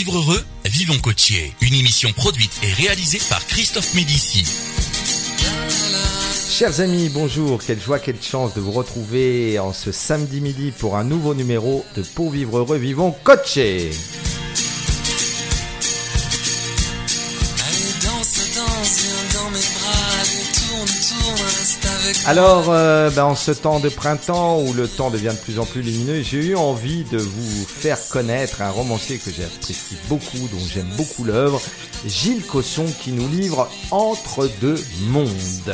vivre heureux, vivons coachés. Une émission produite et réalisée par Christophe Médici. Chers amis, bonjour. Quelle joie, quelle chance de vous retrouver en ce samedi midi pour un nouveau numéro de Pour vivre heureux, vivons coachés. Alors, en ce temps de printemps où le temps devient de plus en plus lumineux, j'ai eu envie de vous faire connaître un romancier que j'apprécie beaucoup, dont j'aime beaucoup l'œuvre, Gilles Cosson, qui nous livre Entre deux mondes.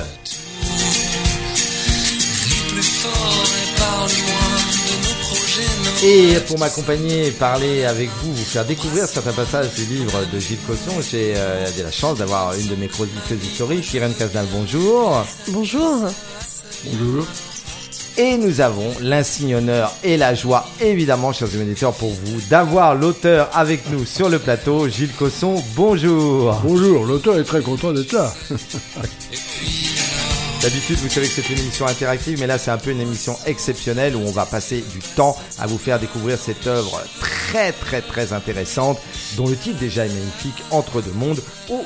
Et pour m'accompagner et parler avec vous, vous faire découvrir certains passages du livre de Gilles Cosson, j'ai la chance d'avoir une de mes chroniqueuses historiques, Irène Cazenave, bonjour. Bonjour. Bonjour. Et nous avons l'insigne honneur et la joie, évidemment, chers auditeurs, pour vous, d'avoir l'auteur avec nous sur le plateau, Gilles Cosson, bonjour. Bonjour, l'auteur est très content d'être là. D'habitude, vous savez que c'est une émission interactive, mais là, c'est un peu une émission exceptionnelle où on va passer du temps à vous faire découvrir cette œuvre très, très, très intéressante, dont le titre déjà est magnifique, Entre deux mondes,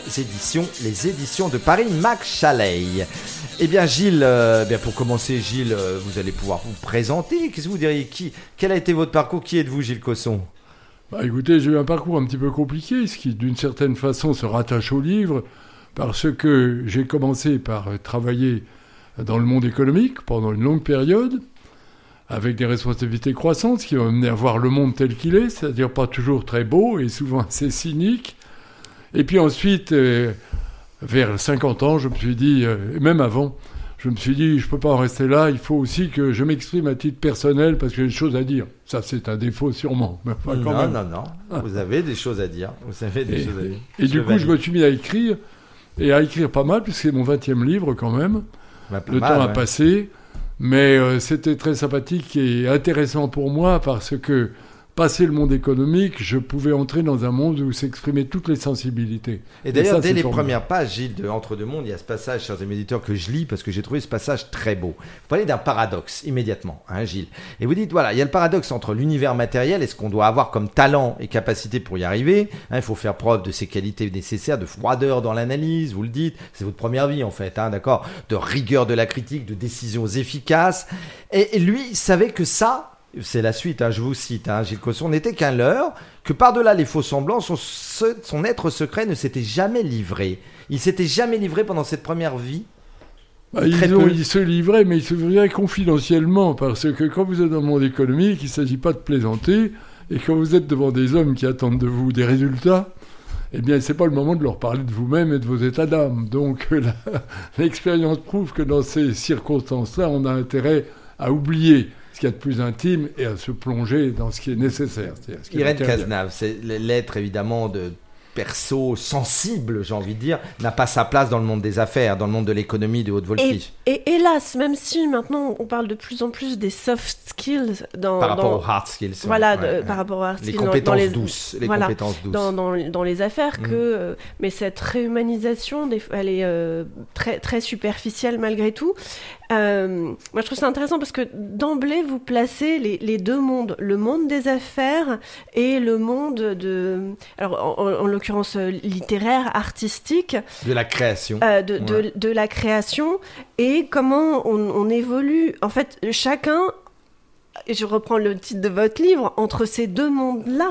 les éditions de Paris Mac Chalet. Eh bien, Gilles, pour commencer, Gilles, vous allez pouvoir vous présenter. Qu'est-ce que vous diriez? Quel a été votre parcours? Qui êtes-vous, Gilles Cosson? Écoutez, j'ai eu un parcours un petit peu compliqué, ce qui, d'une certaine façon, se rattache au livre, parce que j'ai commencé par travailler dans le monde économique pendant une longue période, avec des responsabilités croissantes, ce qui m'a amené à voir le monde tel qu'il est, c'est-à-dire pas toujours très beau et souvent assez cynique. Et puis ensuite, vers 50 ans, je me suis dit, et même avant, je me suis dit, je ne peux pas en rester là, il faut aussi que je m'exprime à titre personnel parce que j'ai des choses à dire. Ça, c'est un défaut sûrement. Mais enfin, quand même. Non, vous avez des choses à dire. Et du coup, je me suis mis à écrire, et à écrire pas mal, puisque c'est mon 20e livre quand même. Le temps a passé, mais c'était très sympathique et intéressant pour moi parce que, passé le monde économique, je pouvais entrer dans un monde où s'exprimaient toutes les sensibilités. Et d'ailleurs, dès les premières pages, Gilles, de Entre deux mondes, il y a ce passage, chers amis éditeurs, que je lis parce que j'ai trouvé ce passage très beau. Vous parlez d'un paradoxe, immédiatement, Gilles. Et vous dites, voilà, il y a le paradoxe entre l'univers matériel et ce qu'on doit avoir comme talent et capacité pour y arriver. Il faut faire preuve de ses qualités nécessaires, de froideur dans l'analyse, vous le dites. C'est votre première vie, en fait, d'accord, de rigueur de la critique, de décisions efficaces. Et lui, il savait que ça, c'est la suite, je vous cite, Gilles Cosson, n'était qu'un leurre, que par-delà les faux semblants, son être secret ne s'était jamais livré. Il s'était jamais livré pendant cette première vie. Il se livrait, mais il se livrait confidentiellement, parce que quand vous êtes dans le monde économique, il ne s'agit pas de plaisanter, et quand vous êtes devant des hommes qui attendent de vous des résultats, eh bien, ce n'est pas le moment de leur parler de vous-même et de vos états d'âme. Donc, l'expérience prouve que dans ces circonstances-là, on a intérêt à oublier ce qu'il y a de plus intime et à se plonger dans ce qui est nécessaire. Irène Cazenave, c'est l'être évidemment de perso sensible, j'ai envie de dire, n'a pas sa place dans le monde des affaires, dans le monde de l'économie de haute voltige. Et hélas, même si maintenant on parle de plus en plus des soft skills par rapport aux hard skills. Par rapport aux hard skills. Les compétences douces. Compétences douces. Dans les affaires, mais cette réhumanisation, elle est très, très superficielle malgré tout. Moi, je trouve ça intéressant parce que d'emblée, vous placez les deux mondes, le monde des affaires et le monde alors en l'occurrence littéraire, artistique, de la création, de la création, et comment on évolue. En fait, chacun, et je reprends le titre de votre livre, entre ces deux mondes-là.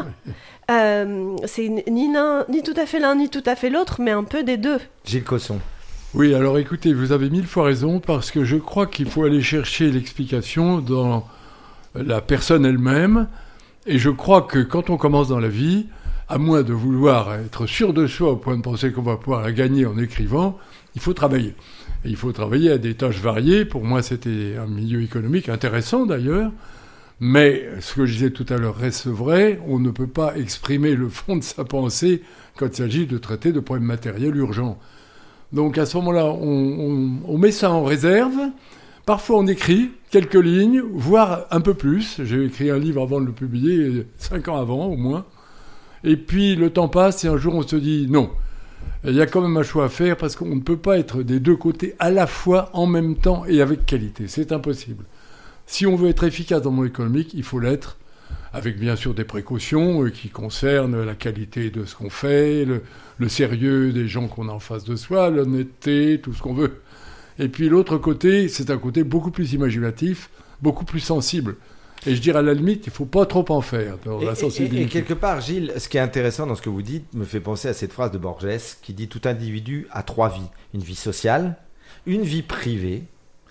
C'est ni tout à fait l'un, ni tout à fait l'autre, mais un peu des deux. Gilles Cosson. Oui, alors écoutez, vous avez 1000 fois raison, parce que je crois qu'il faut aller chercher l'explication dans la personne elle-même, et je crois que quand on commence dans la vie, à moins de vouloir être sûr de soi au point de penser qu'on va pouvoir la gagner en écrivant, il faut travailler. Et il faut travailler à des tâches variées. Pour moi, c'était un milieu économique intéressant d'ailleurs, mais ce que je disais tout à l'heure reste vrai, on ne peut pas exprimer le fond de sa pensée quand il s'agit de traiter de problèmes matériels urgents. Donc à ce moment-là, on met ça en réserve. Parfois, on écrit quelques lignes, voire un peu plus. J'ai écrit un livre avant de le publier, 5 ans avant au moins. Et puis, le temps passe et un jour, on se dit non. Il y a quand même un choix à faire parce qu'on ne peut pas être des deux côtés à la fois, en même temps et avec qualité. C'est impossible. Si on veut être efficace dans le monde économique, il faut l'être avec bien sûr des précautions qui concernent la qualité de ce qu'on fait, le sérieux des gens qu'on a en face de soi, l'honnêteté, tout ce qu'on veut. Et puis l'autre côté, c'est un côté beaucoup plus imaginatif, beaucoup plus sensible. Et je dirais à la limite, il ne faut pas trop en faire dans la sensibilité. Et quelque part, Gilles, ce qui est intéressant dans ce que vous dites me fait penser à cette phrase de Borges qui dit « Tout individu a 3 vies. Une vie sociale, une vie privée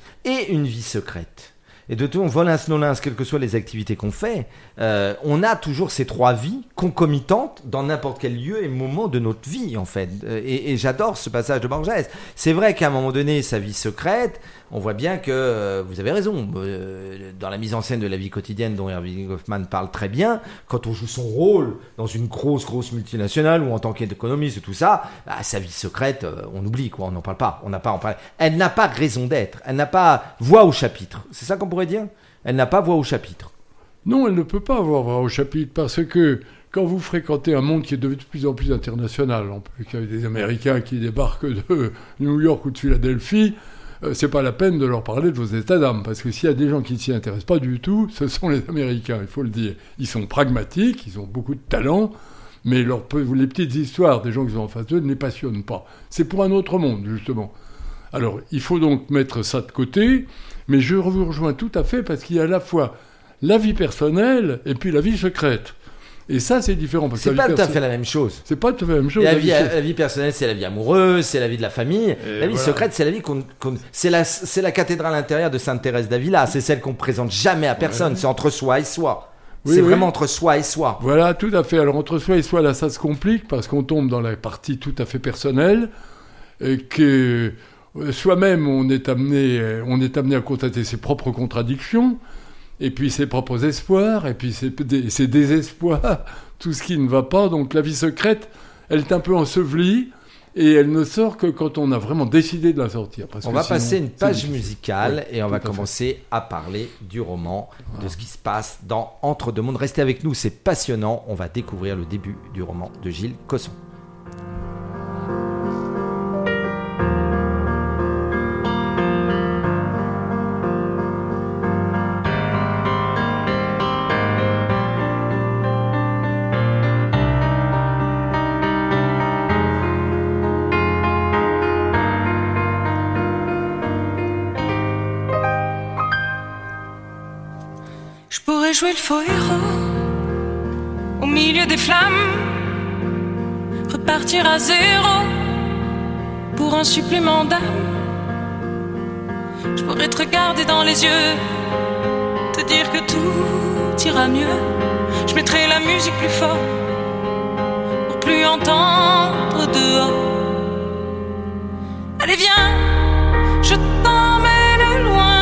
et une vie secrète. » Et de tout, on volins nolins, quelles que soient les activités qu'on fait, on a toujours ces 3 vies concomitantes dans n'importe quel lieu et moment de notre vie, en fait. Et j'adore ce passage de Borges. C'est vrai qu'à un moment donné, sa vie secrète, on voit bien que, vous avez raison, dans la mise en scène de la vie quotidienne dont Erving Goffman parle très bien, quand on joue son rôle dans une grosse multinationale ou en tant qu'économiste et tout ça, sa vie secrète, on oublie, quoi, on n'en parle pas, on n'a pas à en parler. Elle n'a pas raison d'être, elle n'a pas voix au chapitre. C'est ça qu'on pourrait dire ? Elle n'a pas voix au chapitre. Non, elle ne peut pas avoir voix au chapitre parce que quand vous fréquentez un monde qui est devenu de plus en plus international, en plus qu'il y a des Américains qui débarquent de New York ou de Philadelphie, c'est pas la peine de leur parler de vos états d'âme, parce que s'il y a des gens qui ne s'y intéressent pas du tout, ce sont les Américains, il faut le dire. Ils sont pragmatiques, ils ont beaucoup de talent, mais les petites histoires des gens qui sont en face d'eux ne les passionnent pas. C'est pour un autre monde, justement. Alors, il faut donc mettre ça de côté, mais je vous rejoins tout à fait, parce qu'il y a à la fois la vie personnelle et puis la vie secrète. Et ça, c'est différent. Parce c'est pas tout à fait la même chose. C'est pas tout à fait la même chose. La vie personnelle, c'est la vie amoureuse, c'est la vie de la famille. La vie secrète, c'est la vie c'est la cathédrale intérieure de Sainte Thérèse d'Avila. C'est celle qu'on présente jamais à personne. Ouais. C'est entre soi et soi. C'est vraiment entre soi et soi. Voilà, tout à fait. Alors, entre soi et soi, là, ça se complique parce qu'on tombe dans la partie tout à fait personnelle et que soi-même, on est amené à constater ses propres contradictions. Et puis ses propres espoirs, et puis ses désespoirs, tout ce qui ne va pas. Donc la vie secrète, elle est un peu ensevelie, et elle ne sort que quand on a vraiment décidé de la sortir. Parce on va passer une page musicale, et on va commencer à parler du roman, de ce qui se passe dans Entre deux mondes. Restez avec nous, c'est passionnant. On va découvrir le début du roman de Gilles Cosson. Jouer le faux héros au milieu des flammes, repartir à zéro pour un supplément d'âme. Je pourrais te regarder dans les yeux, te dire que tout ira mieux. Je mettrai la musique plus fort pour plus entendre dehors. Allez viens, je t'emmène loin.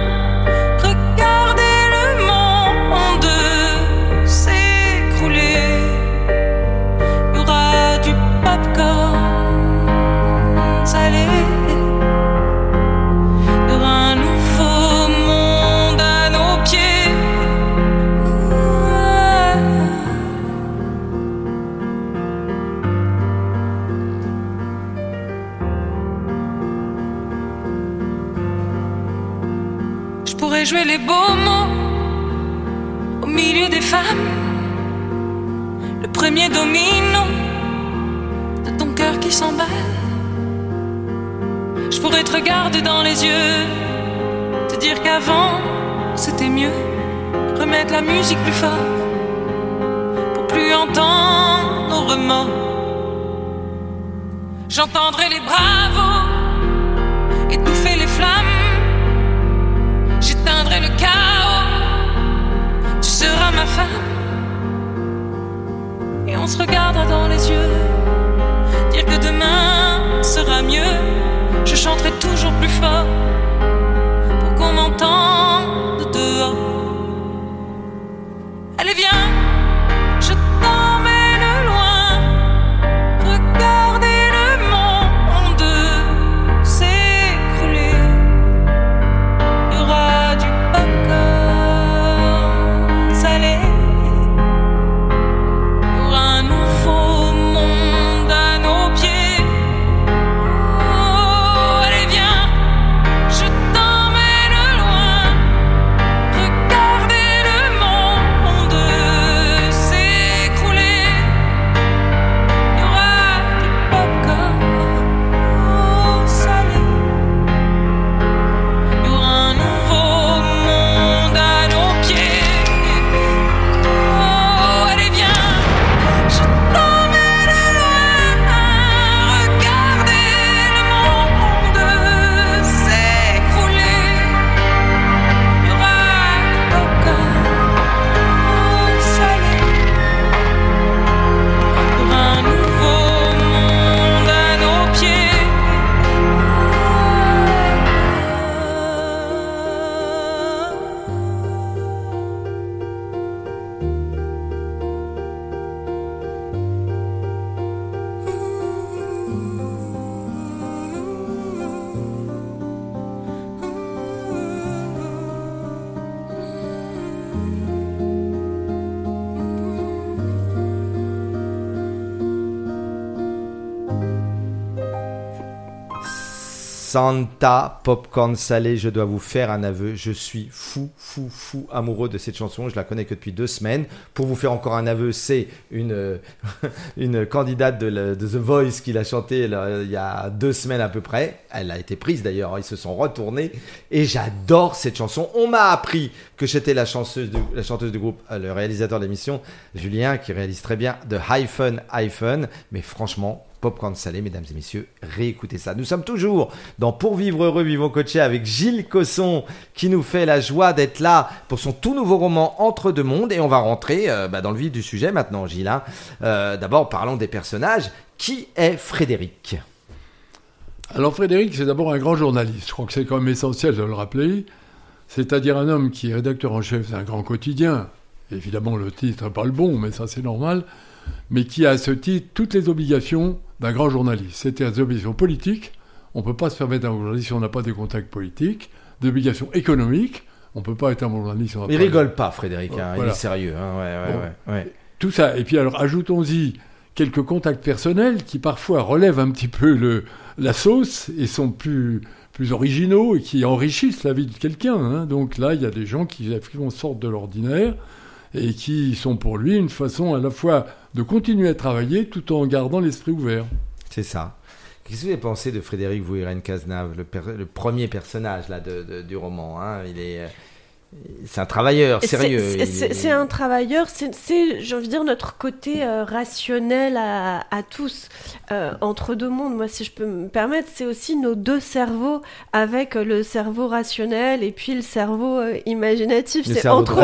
Jouer les beaux mots au milieu des femmes, le premier domino de ton cœur qui s'emballe. Je pourrais te regarder dans les yeux, te dire qu'avant c'était mieux, remettre la musique plus fort pour plus entendre nos remords. J'entendrai les bravos étouffer les flammes. J'éteindrai le chaos, tu seras ma femme. Et on se regardera dans les yeux, dire que demain sera mieux. Je chanterai toujours plus fort pour qu'on m'entende dehors. Allez viens, je t'emmène loin, regarder le monde s'écrouler. Loin Santa, Popcorn Salé, je dois vous faire un aveu. Je suis fou amoureux de cette chanson. Je la connais que depuis 2 semaines. Pour vous faire encore un aveu, c'est une candidate de The Voice qui l'a chantée il y a 2 semaines à peu près. Elle a été prise d'ailleurs. Ils se sont retournés. Et j'adore cette chanson. On m'a appris que j'étais la chanteuse du groupe, le réalisateur de l'émission, Julien, qui réalise très bien de Hyphen. Mais franchement, Popcorn Salé, mesdames et messieurs, réécoutez ça. Nous sommes toujours dans Pour vivre heureux, vivons coachés avec Gilles Cosson qui nous fait la joie d'être là pour son tout nouveau roman Entre deux mondes. Et on va rentrer dans le vif du sujet maintenant, Gilles. D'abord, parlons des personnages. Qui est Frédéric ? Alors Frédéric, c'est d'abord un grand journaliste. Je crois que c'est quand même essentiel de le rappeler. C'est-à-dire un homme qui est rédacteur en chef d'un grand quotidien. Évidemment, le titre n'est pas le bon, mais ça c'est normal. Mais qui a à ce titre toutes les obligations d'un grand journaliste. C'est-à-dire des obligations politiques. On ne peut pas se permettre un journaliste si on n'a pas des contacts politiques. Des obligations économiques. On ne peut pas être un bon journaliste si on n'a pas... Il rigole pas, Frédéric. Voilà. Il est sérieux. Ouais. Tout ça. Et puis alors, ajoutons-y quelques contacts personnels qui parfois relèvent un petit peu la sauce et sont plus originaux et qui enrichissent la vie de quelqu'un. Donc là, il y a des gens qui sortent de l'ordinaire et qui sont pour lui une façon à la fois de continuer à travailler tout en gardant l'esprit ouvert. C'est ça. Qu'est-ce que vous avez pensé de Frédéric Irène Cazenave, le premier personnage là, du roman c'est un travailleur sérieux. C'est un travailleur, c'est j'ai envie de dire, notre côté rationnel à tous. Entre deux mondes, moi, si je peux me permettre, c'est aussi nos 2 cerveaux, avec le cerveau rationnel et puis le cerveau imaginatif. C'est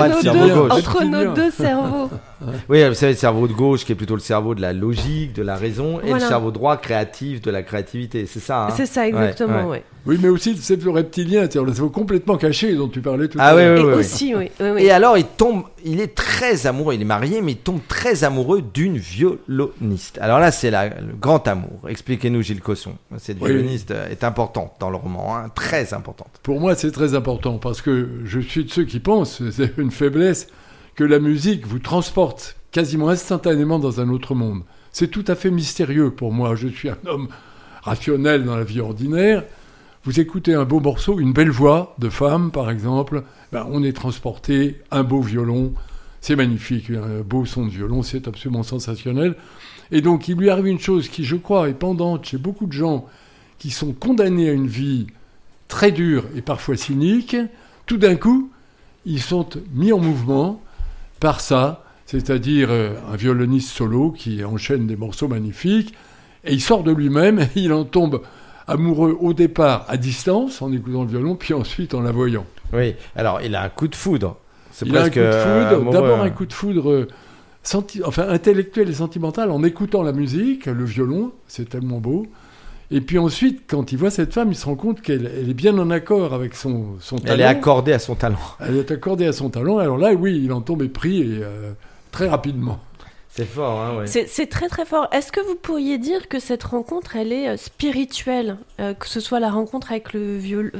entre nos deux cerveaux. Oui, vous savez, le cerveau de gauche qui est plutôt le cerveau de la logique, de la raison, et le cerveau droit créatif de la créativité. C'est ça, C'est ça, exactement, ouais. Oui, mais aussi le reptilien, c'est-à-dire le cerveau complètement caché dont tu parlais tout à l'heure. Oui. Et alors, il est très amoureux, il est marié, mais il tombe très amoureux d'une violoniste. Alors là, c'est le grand amour. Expliquez-nous, Gilles Cosson. Cette violoniste est importante dans le roman, très importante. Pour moi, c'est très important, parce que je suis de ceux qui pensent, c'est une faiblesse, que la musique vous transporte quasiment instantanément dans un autre monde. C'est tout à fait mystérieux pour moi. Je suis un homme rationnel dans la vie ordinaire. Vous écoutez un beau morceau, une belle voix de femme, par exemple, on est transporté, un beau violon, c'est magnifique, un beau son de violon, c'est absolument sensationnel. Et donc, il lui arrive une chose qui, je crois, est pendante chez beaucoup de gens qui sont condamnés à une vie très dure et parfois cynique. Tout d'un coup, ils sont mis en mouvement par ça, c'est-à-dire un violoniste solo qui enchaîne des morceaux magnifiques, et il sort de lui-même, et il en tombe amoureux au départ à distance, en écoutant le violon, puis ensuite en la voyant. Oui, alors il a un coup de foudre. Il a un coup de foudre, d'abord un coup de foudre intellectuel et sentimental, en écoutant la musique, le violon, c'est tellement beau. Et puis ensuite, quand il voit cette femme, il se rend compte qu'elle est bien en accord avec son talent. Elle est accordée à son talent. Elle est accordée à son talent. Alors là, oui, il en tombe épris et très rapidement. C'est fort, ouais. C'est très très fort. Est-ce que vous pourriez dire que cette rencontre, elle est spirituelle, que ce soit la rencontre avec le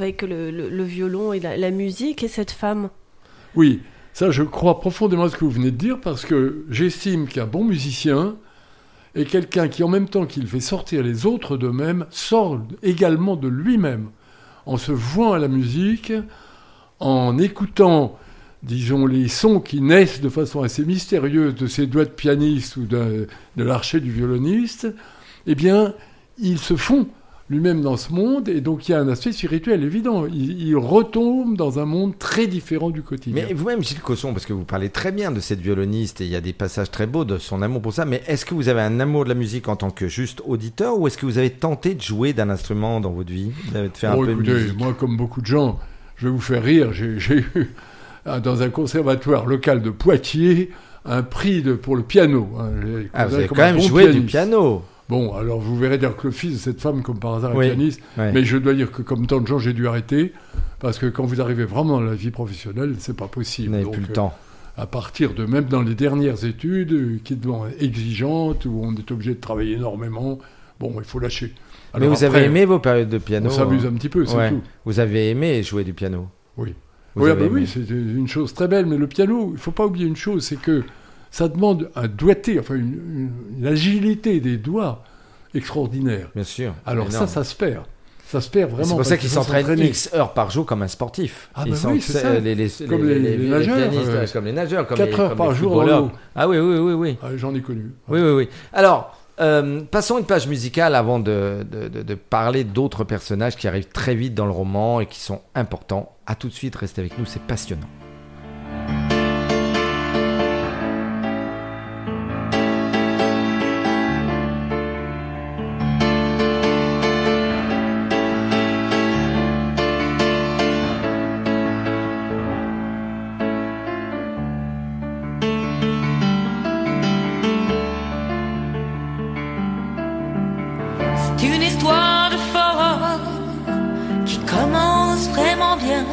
violon et la musique et cette femme ? Oui, ça je crois profondément à ce que vous venez de dire, parce que j'estime qu'un bon musicien est quelqu'un qui, en même temps qu'il fait sortir les autres d'eux-mêmes, sort également de lui-même, en se vouant à la musique, en écoutant, disons, les sons qui naissent de façon assez mystérieuse de ses doigts de pianiste ou de l'archet du violoniste. Eh bien, il se fond lui-même dans ce monde, et donc il y a un aspect spirituel évident. Il retombe dans un monde très différent du quotidien. Mais vous-même, Gilles Cosson, parce que vous parlez très bien de cette violoniste, et il y a des passages très beaux de son amour pour ça, mais est-ce que vous avez un amour de la musique en tant que juste auditeur, ou est-ce que vous avez tenté de jouer d'un instrument dans votre vie ? Vous avez fait un peu de musique ? Moi, comme beaucoup de gens, je vais vous faire rire, j'ai eu, dans un conservatoire local de Poitiers, un prix pour le piano. Vous avez quand même joué du piano ? Bon, alors vous verrez dire que le fils de cette femme, comme par hasard, est pianiste. Ouais. Mais je dois dire que, comme tant de gens, j'ai dû arrêter. Parce que quand vous arrivez vraiment dans la vie professionnelle, c'est pas possible. Vous n'avez plus le temps. À partir de, même dans les dernières études, qui sont exigeantes, où on est obligé de travailler énormément, bon, il faut lâcher. Alors mais vous avez aimé vos périodes de piano ? On s'amuse un petit peu, c'est tout. Vous avez aimé jouer du piano ? Oui. Oui, c'est une chose très belle. Mais le piano, il ne faut pas oublier une chose, c'est que ça demande un doigté, enfin une agilité des doigts extraordinaire. Bien sûr. Alors énorme. ça se perd. Ça se perd vraiment. C'est pour ça qu'ils s'entraînent s'entraîner. X heures par jour comme un sportif. Ah, Ils bah oui, c'est ça. Comme les nageurs, pianistes, comme les nageurs, comme 4 les, heures comme par les jour dans footballeurs. l'eau. Ah oui. Ah, j'en ai connu. Oui. Alors, passons une page musicale avant de parler d'autres personnages qui arrivent très vite dans le roman et qui sont importants. À tout de suite, restez avec nous, c'est passionnant. C'est une histoire de folle qui commence vraiment bien.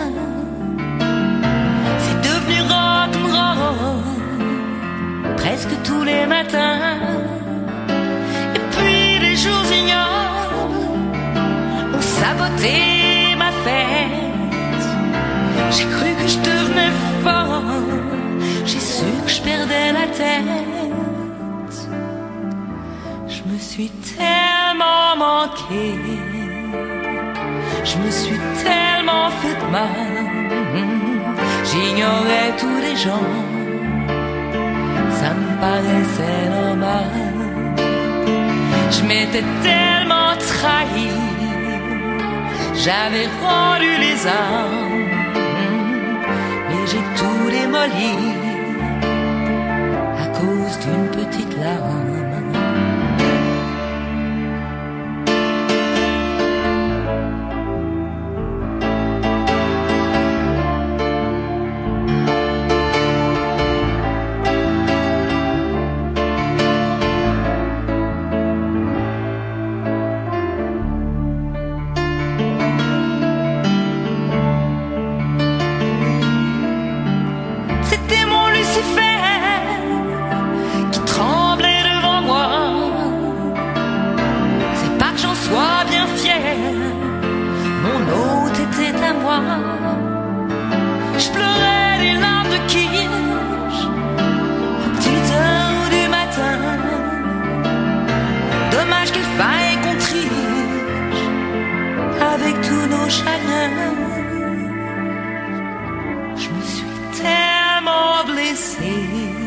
C'est devenu rock'n'roll presque tous les matins. Et puis les jours ignobles ont saboté ma fête. J'ai cru que je devenais folle, j'ai su que je perdais la tête. Je me suis tellement manqué, je me suis tellement fait de mal. J'ignorais tous les gens, ça me paraissait normal. Je m'étais tellement trahi, j'avais rendu les armes, mais j'ai tout démoli à cause d'une petite larme. C'était mon Lucifer qui tremblait devant moi. C'est pas que j'en sois bien fier, mon hôte était à moi. Je pleurais des larmes de quiche aux petites heures du matin. Dommage qu'il faille qu'on triche avec tous nos chagrins. Je me suis tellement blessée,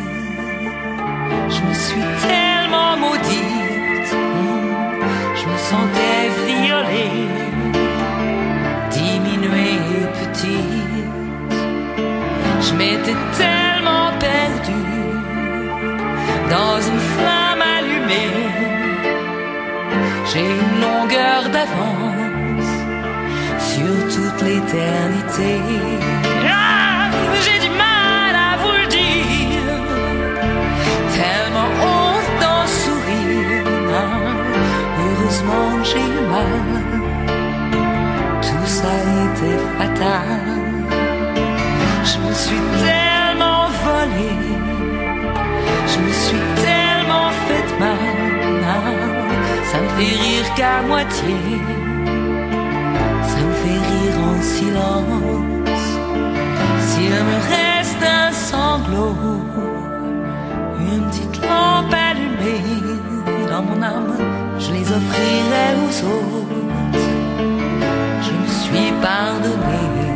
je me suis tellement maudite, je me sentais violée, diminuée, petite. Je m'étais tellement perdue dans une flamme allumée. J'ai une longueur d'avance sur toute l'éternité. Ah, j'ai du mal à vous le dire, tellement honte d'en sourire. Ah, heureusement que j'ai eu mal, tout ça était fatal. Je me suis tellement volée, je me suis tellement fait mal. Ah, ça me fait rire qu'à moitié, ça me fait rire en silence. S'il me reste un sanglot, une petite lampe allumée dans mon âme, je les offrirai aux autres. Je me suis pardonné.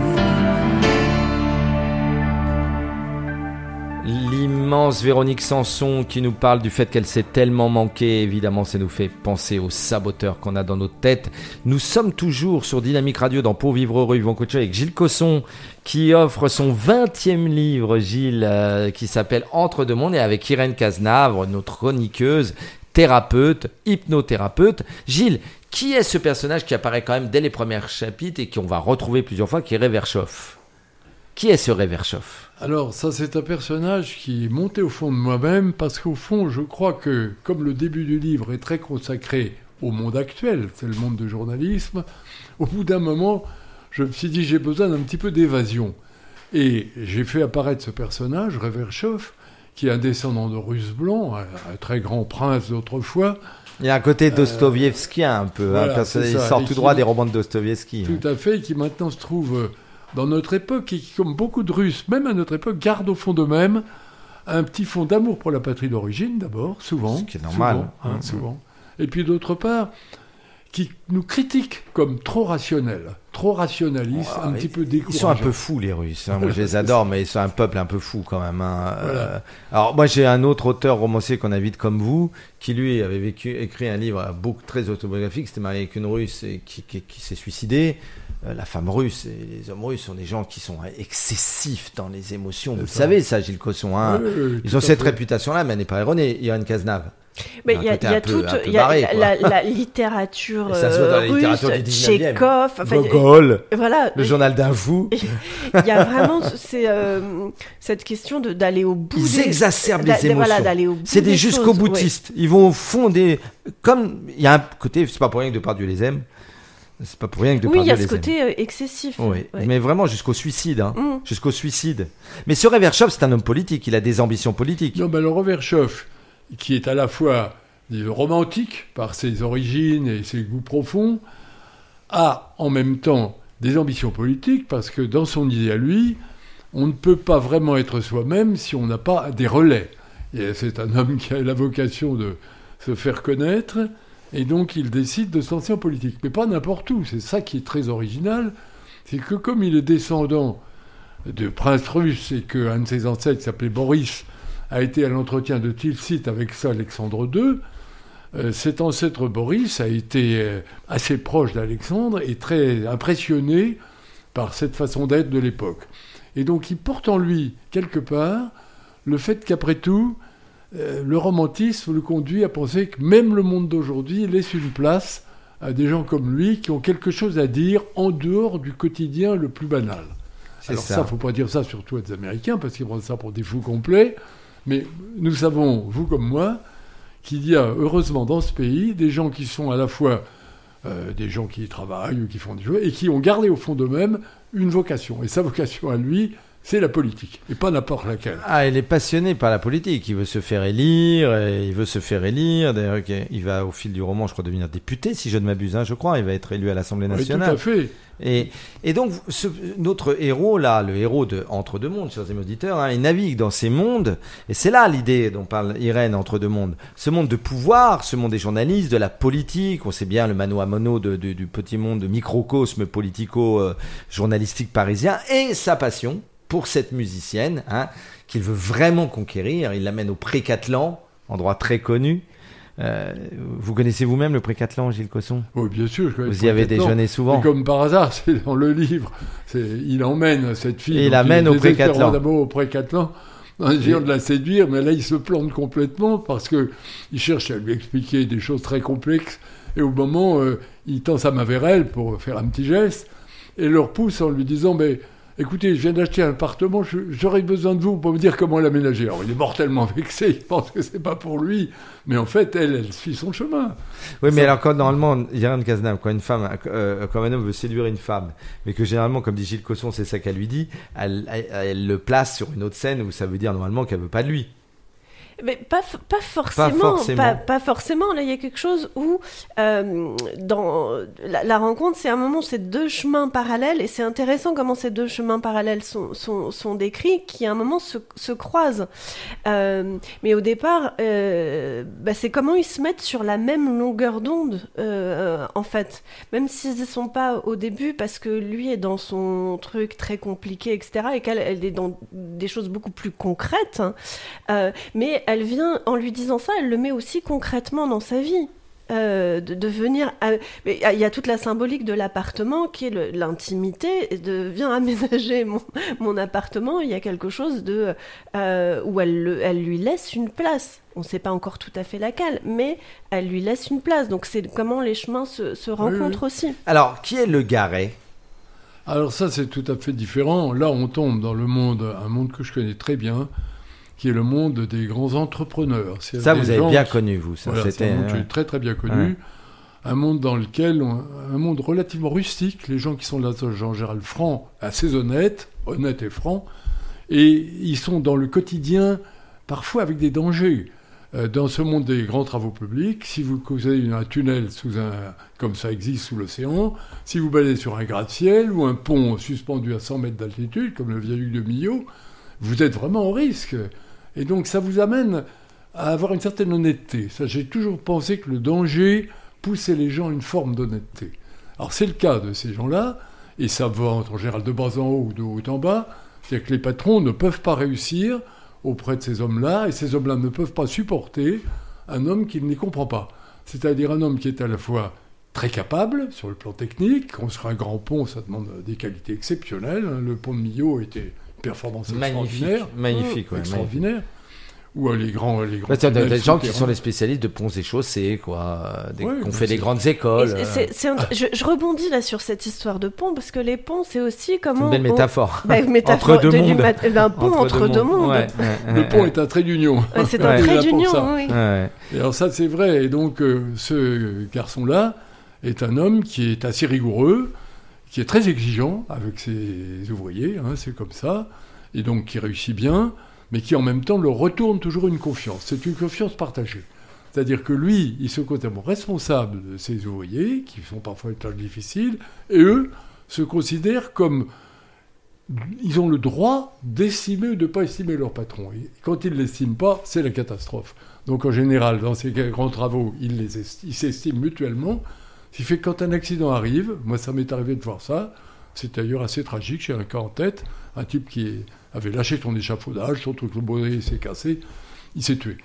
L'immense Véronique Sanson qui nous parle du fait qu'elle s'est tellement manquée. Évidemment, ça nous fait penser aux saboteurs qu'on a dans notre tête. Nous sommes toujours sur Dynamique Radio dans Pour Vivre Heureux, Yvon Coacher avec Gilles Cosson qui offre son 20e livre, Gilles, qui s'appelle Entre deux mondes, et avec Irène Cazenavre, notre chroniqueuse, thérapeute, hypnothérapeute. Gilles, qui est ce personnage qui apparaît quand même dès les premiers chapitres et qu'on va retrouver plusieurs fois, qui est Reverchoff? Qui est ce Reverchoff? Alors, ça, c'est un personnage qui est monté au fond de moi-même, parce qu'au fond, je crois que, comme le début du livre est très consacré au monde actuel, c'est le monde du journalisme, au bout d'un moment, je me suis dit, j'ai besoin d'un petit peu d'évasion. Et j'ai fait apparaître ce personnage, Reverchoff, qui est un descendant de Russe blanc, un très grand prince d'autrefois. Il y a un côté dostoïevskien un peu, voilà, il sort tout droit des romans de Dostoïevski. Tout à fait, qui maintenant se trouve dans notre époque, et qui, comme beaucoup de Russes, même à notre époque, gardent au fond d'eux-mêmes un petit fond d'amour pour la patrie d'origine, d'abord, souvent. Ce qui est normal. Souvent. Et puis d'autre part, qui nous critiquent comme trop rationnels, trop rationalistes, un petit peu décourageants. Ils sont un peu fous, les Russes. Moi, je les adore, mais ils sont un peuple un peu fou quand même. Voilà. Alors, moi, j'ai un autre auteur romancier qu'on invite comme vous, qui lui avait écrit un livre très autobiographique. C'était marié avec une Russe et qui s'est suicidée. La femme russe et les hommes russes sont des gens qui sont excessifs dans les émotions. Vous le savez, ça, Gilles Cosson. Oui, ils ont cette réputation-là, mais elle n'est pas erronée. Irène Cazenave. Mais il y a toute la littérature russe, Tchekhov, Gogol, voilà, le journal d'un fou. Il y a vraiment cette question d'aller au bout. Ils exacerbent les émotions. Voilà, d'aller au bout. C'est des jusqu'au boutistes. Ouais. Ils vont au fond des. Comme il y a un côté, c'est pas pour rien que Depardieu les aime. C'est pas pour rien que Depardieu les aime. Oui, il y a ce côté excessif. Oui, mais vraiment jusqu'au suicide. Jusqu'au suicide. Mais ce Reverchov, c'est un homme politique. Il a des ambitions politiques. Non, le Reverchov, qui est à la fois romantique par ses origines et ses goûts profonds, a en même temps des ambitions politiques, parce que dans son idée à lui, on ne peut pas vraiment être soi-même si on n'a pas des relais. Et c'est un homme qui a la vocation de se faire connaître, et donc il décide de se lancer en politique. Mais pas n'importe où, c'est ça qui est très original, c'est que comme il est descendant de prince russe et qu'un de ses ancêtres, qui s'appelait Boris, a été à l'entretien de Tilsit avec ça Alexandre II, cet ancêtre Boris a été assez proche d'Alexandre et très impressionné par cette façon d'être de l'époque. Et donc il porte en lui, quelque part, le fait qu'après tout, le romantisme le conduit à penser que même le monde d'aujourd'hui laisse une place à des gens comme lui qui ont quelque chose à dire en dehors du quotidien le plus banal. Alors ça, faut pas dire ça surtout aux Américains, parce qu'ils prennent ça pour des fous complets. Mais nous savons, vous comme moi, qu'il y a heureusement dans ce pays des gens qui sont à la fois des gens qui travaillent ou qui font des choses et qui ont gardé au fond d'eux-mêmes une vocation. Et sa vocation à lui, c'est la politique, et pas n'importe laquelle. Il est passionné par la politique. Il veut se faire élire. D'ailleurs, il va au fil du roman, je crois, devenir député, si je ne m'abuse. Je crois. Il va être élu à l'Assemblée nationale. Oui, tout à fait. Et donc, notre héros, là, le héros de Entre deux mondes, chers auditeurs, il navigue dans ces mondes. Et c'est là l'idée dont parle Irène, Entre deux mondes. Ce monde de pouvoir, ce monde des journalistes, de la politique. On sait bien le mano à mano du petit monde, de microcosme politico-journalistique parisien. Et sa passion pour cette musicienne, qu'il veut vraiment conquérir. Il l'amène au Pré-Catelan, endroit très connu. Vous connaissez vous-même le Pré-Catelan, Gilles Cosson ? Oui, bien sûr. Vous y avez déjeuné souvent. Et comme par hasard, c'est dans le livre. Il emmène cette fille. Et il l'amène au Pré-Catelan. D'abord au Pré-Catelan, en essayant de la séduire, mais là, il se plante complètement parce qu'il cherche à lui expliquer des choses très complexes. Et au moment, il tend sa main vers elle pour faire un petit geste et le repousse en lui disant écoutez, je viens d'acheter un appartement, j'aurais besoin de vous pour me dire comment l'aménager. Alors, il est mortellement vexé, il pense que c'est pas pour lui. Mais en fait, elle suit son chemin. Oui, mais alors, quand normalement, Irène Cazenave, quand quand un homme veut séduire une femme, mais que généralement, comme dit Gilles Cosson, c'est ça qu'elle lui dit, elle le place sur une autre scène où ça veut dire normalement qu'elle veut pas de lui. Mais pas forcément. Pas forcément. Là, il y a quelque chose où, dans la rencontre, c'est un moment où c'est deux chemins parallèles, et c'est intéressant comment ces deux chemins parallèles sont décrits, qui à un moment se croisent. Mais au départ, c'est comment ils se mettent sur la même longueur d'onde, en fait. Même s'ils ne sont pas au début, parce que lui est dans son truc très compliqué, etc., et qu'elle est dans des choses beaucoup plus concrètes, mais elle vient, en lui disant ça, elle le met aussi concrètement dans sa vie. De venir... Il y a toute la symbolique de l'appartement qui est l'intimité. Viens aménager mon appartement. Il y a quelque chose où elle lui laisse une place. On ne sait pas encore tout à fait laquelle, mais elle lui laisse une place. Donc c'est comment les chemins se rencontrent aussi. Alors, qui est Le Garret ? Alors ça, c'est tout à fait différent. Là, on tombe dans un monde que je connais très bien, qui est le monde des grands entrepreneurs. Ça, vous avez bien connu, vous. Ça, voilà, c'est un monde que j'ai très très bien connu. Ouais. Un monde dans lequel, un monde relativement rustique, les gens qui sont là sont en général francs, assez honnêtes et francs, et ils sont dans le quotidien, parfois avec des dangers. Dans ce monde des grands travaux publics, si vous causez un tunnel comme ça existe sous l'océan, si vous baladez sur un gratte-ciel ou un pont suspendu à 100 mètres d'altitude, comme le viaduc de Millau, vous êtes vraiment au risque. Et donc ça vous amène à avoir une certaine honnêteté. Ça, j'ai toujours pensé que le danger pousser les gens à une forme d'honnêteté. Alors c'est le cas de ces gens-là, et ça va en général de bas en haut ou de haut en bas, c'est-à-dire que les patrons ne peuvent pas réussir auprès de ces hommes-là, et ces hommes-là ne peuvent pas supporter un homme qui ne les comprend pas. C'est-à-dire un homme qui est à la fois très capable sur le plan technique. Construire un grand pont, ça demande des qualités exceptionnelles. Le pont de Millau était une performance extraordinaire. Magnifique, extraordinaire. Ou les grands des gens qui sont des spécialistes de ponts et chaussées, quoi, qui ont fait des grandes écoles. Je rebondis là sur cette histoire de pont, parce que les ponts, c'est aussi comment... C'est une belle métaphore. Métaphore entre deux mondes. D'un pont entre deux mondes. Le pont est un trait d'union. C'est un trait d'union, oui. Et alors ça, c'est vrai. Et donc, ce garçon-là est un homme qui est assez rigoureux, qui est très exigeant avec ses ouvriers, c'est comme ça, et donc qui réussit bien, mais qui en même temps leur retourne toujours une confiance. C'est une confiance partagée. C'est-à-dire que lui, il se considère responsable de ses ouvriers, qui sont parfois des tâches difficiles, et eux se considèrent comme... Ils ont le droit d'estimer ou de ne pas estimer leur patron. Et quand ils ne l'estiment pas, c'est la catastrophe. Donc en général, dans ces grands travaux, ils s'estiment mutuellement. Ce qui fait que quand un accident arrive, moi ça m'est arrivé de voir ça, c'est d'ailleurs assez tragique, j'ai un cas en tête, un type qui avait lâché son échafaudage, son truc de bonnet s'est cassé, il s'est tué.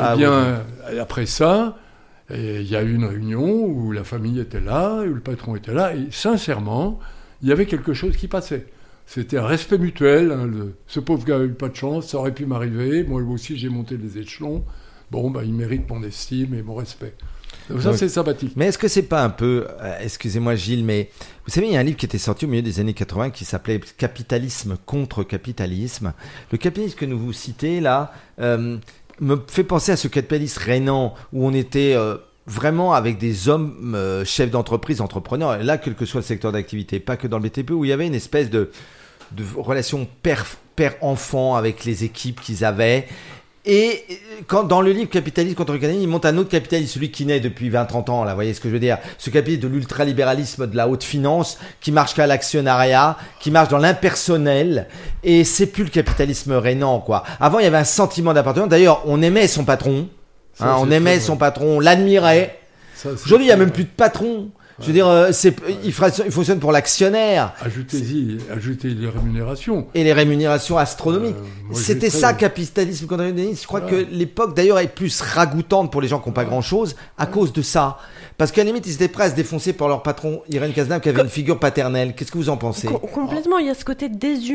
Après ça, il y a eu une réunion où la famille était là, où le patron était là, et sincèrement, il y avait quelque chose qui passait. C'était un respect mutuel, ce pauvre gars n'a eu pas de chance, ça aurait pu m'arriver, moi aussi j'ai monté les échelons, il mérite mon estime et mon respect. Donc ça, c'est sympathique. Mais est-ce que c'est pas un peu... excusez-moi Gilles, mais vous savez, il y a un livre qui était sorti au milieu des années 80 qui s'appelait « Capitalisme contre capitalisme ». Le capitalisme que vous citez là me fait penser à ce capitalisme rhénan où on était... vraiment avec des hommes chefs d'entreprise, entrepreneurs, et là, quel que soit le secteur d'activité, pas que dans le BTP, où il y avait une espèce de relation père-enfant avec les équipes qu'ils avaient. Et quand dans le livre Capitalisme contre capitalisme, il monte un autre capitalisme, celui qui naît depuis 20-30 ans, là, vous voyez ce que je veux dire, ce capitalisme de l'ultralibéralisme de la haute finance, qui marche qu'à l'actionnariat, qui marche dans l'impersonnel, et c'est plus le capitalisme rhénan, quoi. Avant, il y avait un sentiment d'appartenance, d'ailleurs, on aimait son patron, on aimait son patron, on l'admirait. Aujourd'hui, il n'y a même plus de patron. Je veux dire, il fonctionne pour l'actionnaire. Ajoutez les rémunérations. Et les rémunérations astronomiques. C'était ça, capitalisme contre capitalisme. Je crois que l'époque, d'ailleurs, est plus ragoûtante pour les gens qui n'ont pas grand-chose à cause de ça. Parce qu'à la limite, ils étaient prêts à se défoncer pour leur patron, Irène Cazenave, qui avait une figure paternelle. Qu'est-ce que vous en pensez ? Complètement. Il y a ce côté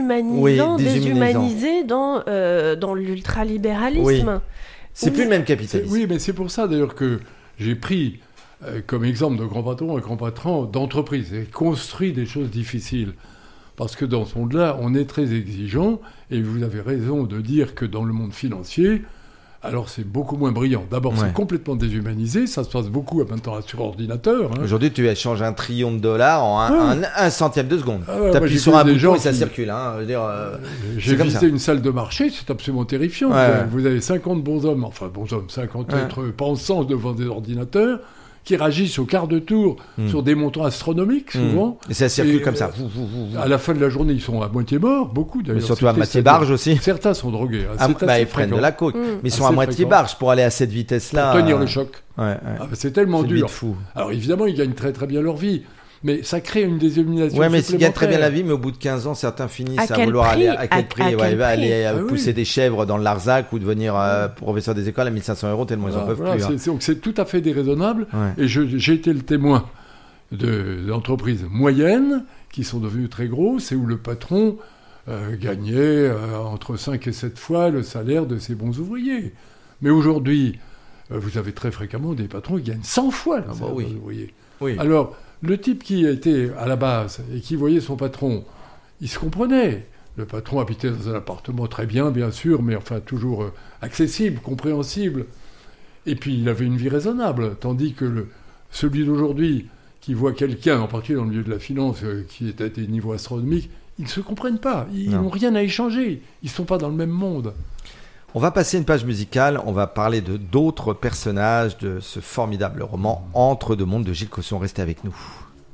déshumanisé dans l'ultralibéralisme. Oui. C'est plus le même capitalisme. Oui, mais c'est pour ça, d'ailleurs, que j'ai pris... comme exemple de grand patron d'entreprise, et construit des choses difficiles. Parce que dans ce monde-là, on est très exigeant, et vous avez raison de dire que dans le monde financier, alors c'est beaucoup moins brillant. D'abord, c'est complètement déshumanisé, ça se passe beaucoup maintenant sur ordinateur. Aujourd'hui, tu échanges $1 trillion en un centième de seconde. Tu appuies sur un bouton et ça circule. J'ai visité une salle de marché, c'est absolument terrifiant. Vous avez 50 bonshommes, 50 êtres pensants devant des ordinateurs, qui réagissent au quart de tour sur des montants astronomiques, souvent. Et ça circule comme ça. À la fin de la journée, ils sont à moitié morts, beaucoup d'ailleurs. Mais surtout à moitié barge aussi. Certains sont drogués. Ils prennent de la coke. Mais ils sont à moitié barge pour aller à cette vitesse-là. Pour tenir le choc. C'est tellement dur. Fou. Alors évidemment, ils gagnent très très bien leur vie. Mais ça crée une déshumanisation. Oui, mais ils gagnent très bien la vie, mais au bout de 15 ans, certains finissent à vouloir aller à quel prix aller pousser des chèvres dans le Larzac ou devenir professeur des écoles à 1 500 € tellement ils n'en peuvent plus. Donc c'est tout à fait déraisonnable. Et j'ai été le témoin d'entreprises moyennes qui sont devenues très grosses et où le patron gagnait entre 5 et 7 fois le salaire de ses bons ouvriers. Mais aujourd'hui, vous avez très fréquemment des patrons qui gagnent 100 fois le salaire des ouvriers. Oui. Alors, le type qui était à la base et qui voyait son patron, il se comprenait. Le patron habitait dans un appartement très bien sûr, mais enfin toujours accessible, compréhensible. Et puis il avait une vie raisonnable, tandis que celui d'aujourd'hui, qui voit quelqu'un, en particulier dans le milieu de la finance, qui est à des niveaux astronomiques, ils ne se comprennent pas, ils n'ont rien à échanger, ils ne sont pas dans le même monde. On va passer une page musicale, on va parler d'autres personnages de ce formidable roman Entre deux mondes de Gilles Cosson. Restez avec nous.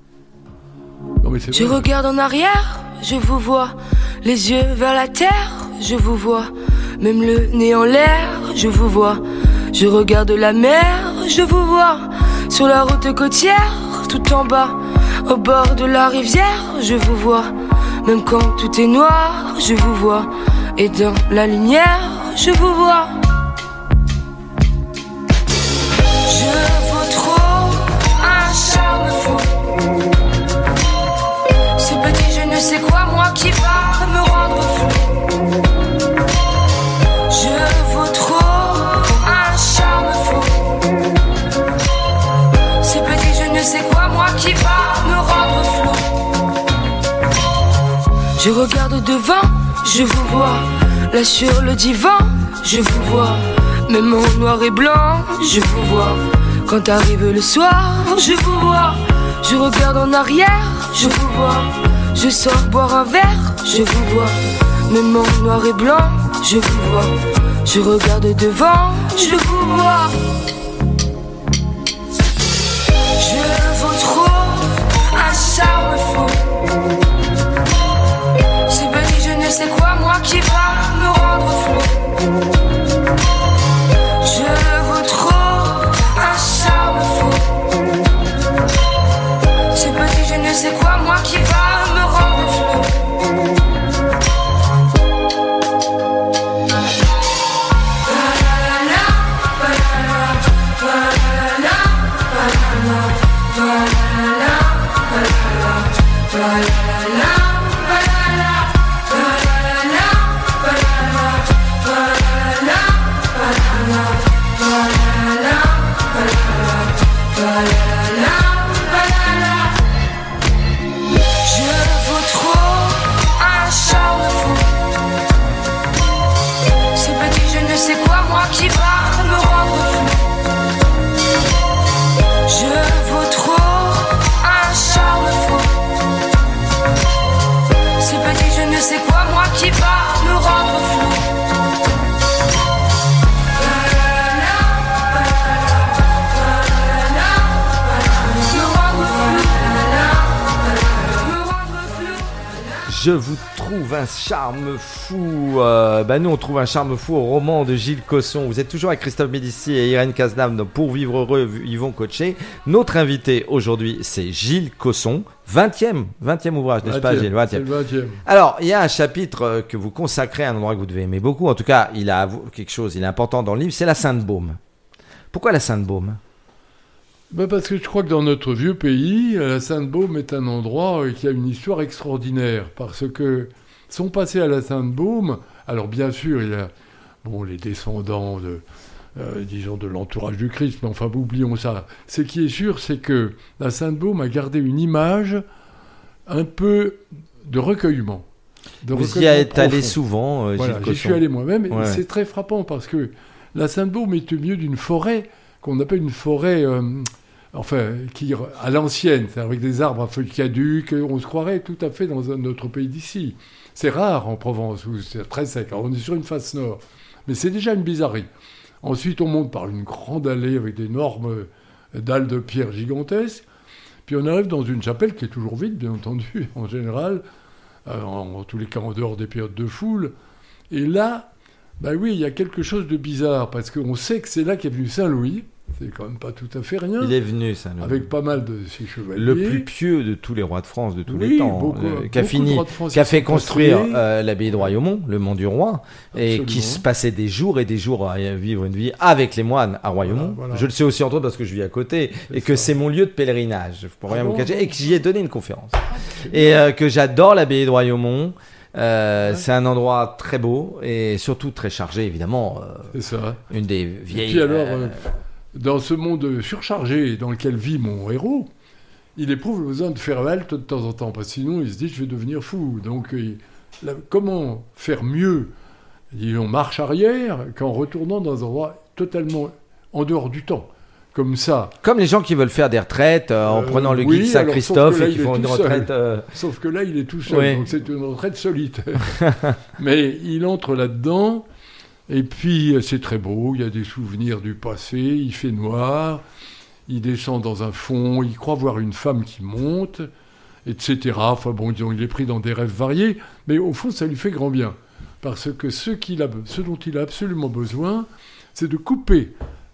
Je regarde en arrière, je vous vois, les yeux vers la terre, je vous vois, même le nez en l'air, je vous vois. Je regarde la mer, je vous vois, Sur la route côtière, tout en bas, au bord de la rivière, je vous vois. Même quand tout est noir, je vous vois. Et dans la lumière, je vous vois. Je vaux trop un charme fou. Ce petit je ne sais quoi, moi qui va me rendre fou. Je vaux trop un charme fou. Ce petit je ne sais quoi, moi qui va me rendre flou. Je regarde devant, je vous vois. Là sur le divan, je vous vois. Même en noir et blanc, je vous vois. Quand arrive le soir, je vous vois. Je regarde en arrière, je vous vois. Je sors boire un verre, je vous vois. Même en noir et blanc, je vous vois. Je regarde devant, je vous vois. Je vaux trop un charme fou. Ce petit je ne sais quoi, moi qui va me rendre flou. Je vaux trop un charme fou. Ce petit je ne sais quoi, moi qui va me rendre flou. Je vous trouve un charme fou. Nous, on trouve un charme fou au roman de Gilles Cosson. Vous êtes toujours avec Christophe Médicis et Irène Cazenave Pour Vivre Heureux, Yvon Coaché. Notre invité aujourd'hui, c'est Gilles Cosson. 20e ouvrage, n'est-ce pas, Gilles? 20e. C'est le 20e. Alors, il y a un chapitre que vous consacrez à un endroit que vous devez aimer beaucoup. En tout cas, il a quelque chose, il est important dans le livre, c'est la Sainte-Baume. Pourquoi la Sainte-Baume? Parce que je crois que dans notre vieux pays, la Sainte-Baume est un endroit qui a une histoire extraordinaire. Parce que sont passés à la Sainte-Baume, alors bien sûr, il y a les descendants de l'entourage du Christ, mais enfin, oublions ça. Ce qui est sûr, c'est que la Sainte-Baume a gardé une image un peu de recueillement. Vous y êtes allé souvent, Gilles Cosson. J'y suis allé moi-même, et c'est très frappant parce que la Sainte-Baume est au milieu d'une forêt qu'on appelle une forêt... qui à l'ancienne, c'est avec des arbres à feuilles caduques, on se croirait tout à fait dans un autre pays d'ici. C'est rare en Provence, où c'est très sec. Alors on est sur une face nord, mais c'est déjà une bizarrerie. Ensuite, on monte par une grande allée avec d'énormes dalles de pierre gigantesques, puis on arrive dans une chapelle qui est toujours vide, bien entendu, en général, en tous les cas en dehors des périodes de foule. Et là, il y a quelque chose de bizarre, parce qu'on sait que c'est là qu'est venu Saint-Louis. C'est quand même pas tout à fait rien. Il est venu, ça. Avec pas mal de ses chevaliers. Le plus pieux de tous les rois de France de tous les temps. Qui a fait construire construire l'abbaye de Royaumont, le Mont du Roi, et qui se passait des jours et des jours à vivre une vie avec les moines à Royaumont. Voilà. Je le sais aussi entre autres parce que je vis à côté et que c'est mon lieu de pèlerinage. Pour rien vous cacher. Et que j'y ai donné une conférence. Et que j'adore l'abbaye de Royaumont. C'est un endroit très beau et surtout très chargé, évidemment. C'est ça. Une des vieilles... Et puis alors... dans ce monde surchargé dans lequel vit mon héros, il éprouve le besoin de faire halte de temps en temps, parce que sinon il se dit je vais devenir fou. Donc comment faire mieux, disons, marche arrière, qu'en retournant dans un endroit totalement en dehors du temps, comme ça. Comme les gens qui veulent faire des retraites en prenant le guide Saint-Christophe et qui font une retraite... Sauf que là il est tout seul, donc c'est une retraite solitaire. Mais il entre là-dedans... Et puis, c'est très beau, il y a des souvenirs du passé, il fait noir, il descend dans un fond, il croit voir une femme qui monte, etc. Enfin bon, disons, il est pris dans des rêves variés, mais au fond, ça lui fait grand bien. Parce que ce dont il a absolument besoin, c'est de couper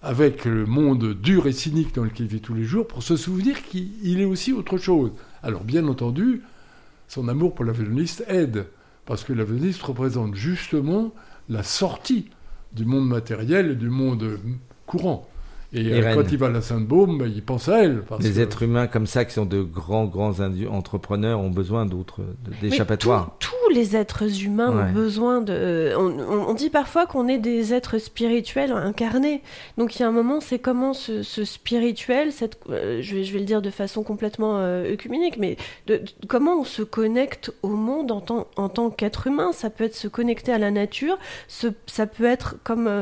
avec le monde dur et cynique dans lequel il vit tous les jours, pour se souvenir qu'il est aussi autre chose. Alors, bien entendu, son amour pour l'avionniste aide, parce que l'avionniste représente justement la sortie du monde matériel et du monde courant. Et quand il va à la Sainte-Baume, il pense à elle. Les êtres humains comme ça, qui sont de grands entrepreneurs, ont besoin d'échappatoires. Tous les êtres humains ont besoin de... On dit parfois qu'on est des êtres spirituels incarnés. Donc il y a un moment, c'est comment ce spirituel, je vais le dire de façon complètement œcuménique, mais comment on se connecte au monde en tant qu'être humain. Ça peut être se connecter à la nature, ça peut être comme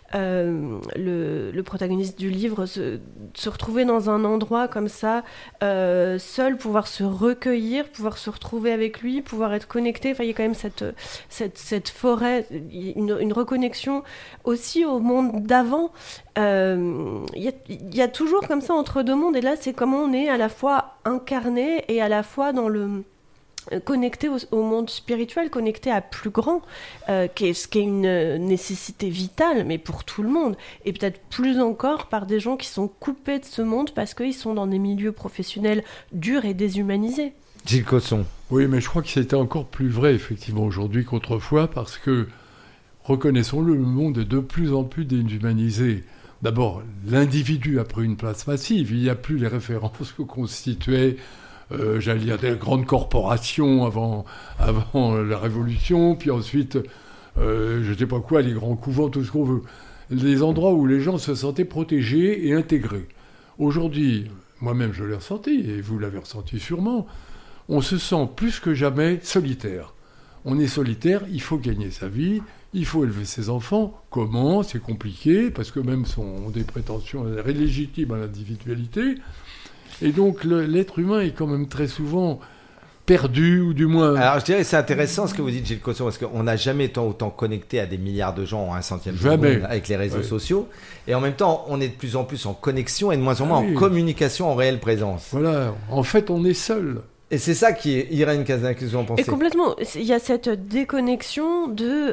le protagoniste du livre, se retrouver dans un endroit comme ça, seul, pouvoir se recueillir, pouvoir se retrouver avec lui, pouvoir être connecté. Enfin, il y a quand même cette forêt, une reconnexion aussi au monde d'avant. Il y a toujours comme ça entre deux mondes, et là, c'est comment on est à la fois incarné et à la fois dans le... connecté au monde spirituel, connecté à plus grand, ce qui est une nécessité vitale, mais pour tout le monde, et peut-être plus encore par des gens qui sont coupés de ce monde parce qu'ils sont dans des milieux professionnels durs et déshumanisés. Gilles Cosson. Oui, mais je crois que c'était encore plus vrai, effectivement, aujourd'hui qu'autrefois, parce que, reconnaissons-le, le monde est de plus en plus déshumanisé. D'abord, l'individu a pris une place massive, il n'y a plus les références que constituaient j'allais dire des grandes corporations avant la Révolution, puis ensuite, je ne sais pas quoi, les grands couvents, tout ce qu'on veut. Les endroits où les gens se sentaient protégés et intégrés. Aujourd'hui, moi-même je l'ai ressenti, et vous l'avez ressenti sûrement, on se sent plus que jamais solitaire. On est solitaire, il faut gagner sa vie, il faut élever ses enfants. Comment ? C'est compliqué, parce que même ont des prétentions légitimes à l'individualité. Et donc, l'être humain est quand même très souvent perdu, ou du moins... Alors, je dirais que c'est intéressant ce que vous dites, Gilles Cosson, parce qu'on n'a jamais été autant connecté à des milliards de gens en un centième de seconde avec les réseaux sociaux. Et en même temps, on est de plus en plus en connexion et de moins en moins en communication en réelle présence. Voilà. En fait, on est seul. Et c'est ça qui est Irène Cazac, que vous en pensez ? Et complètement. Il y a cette déconnexion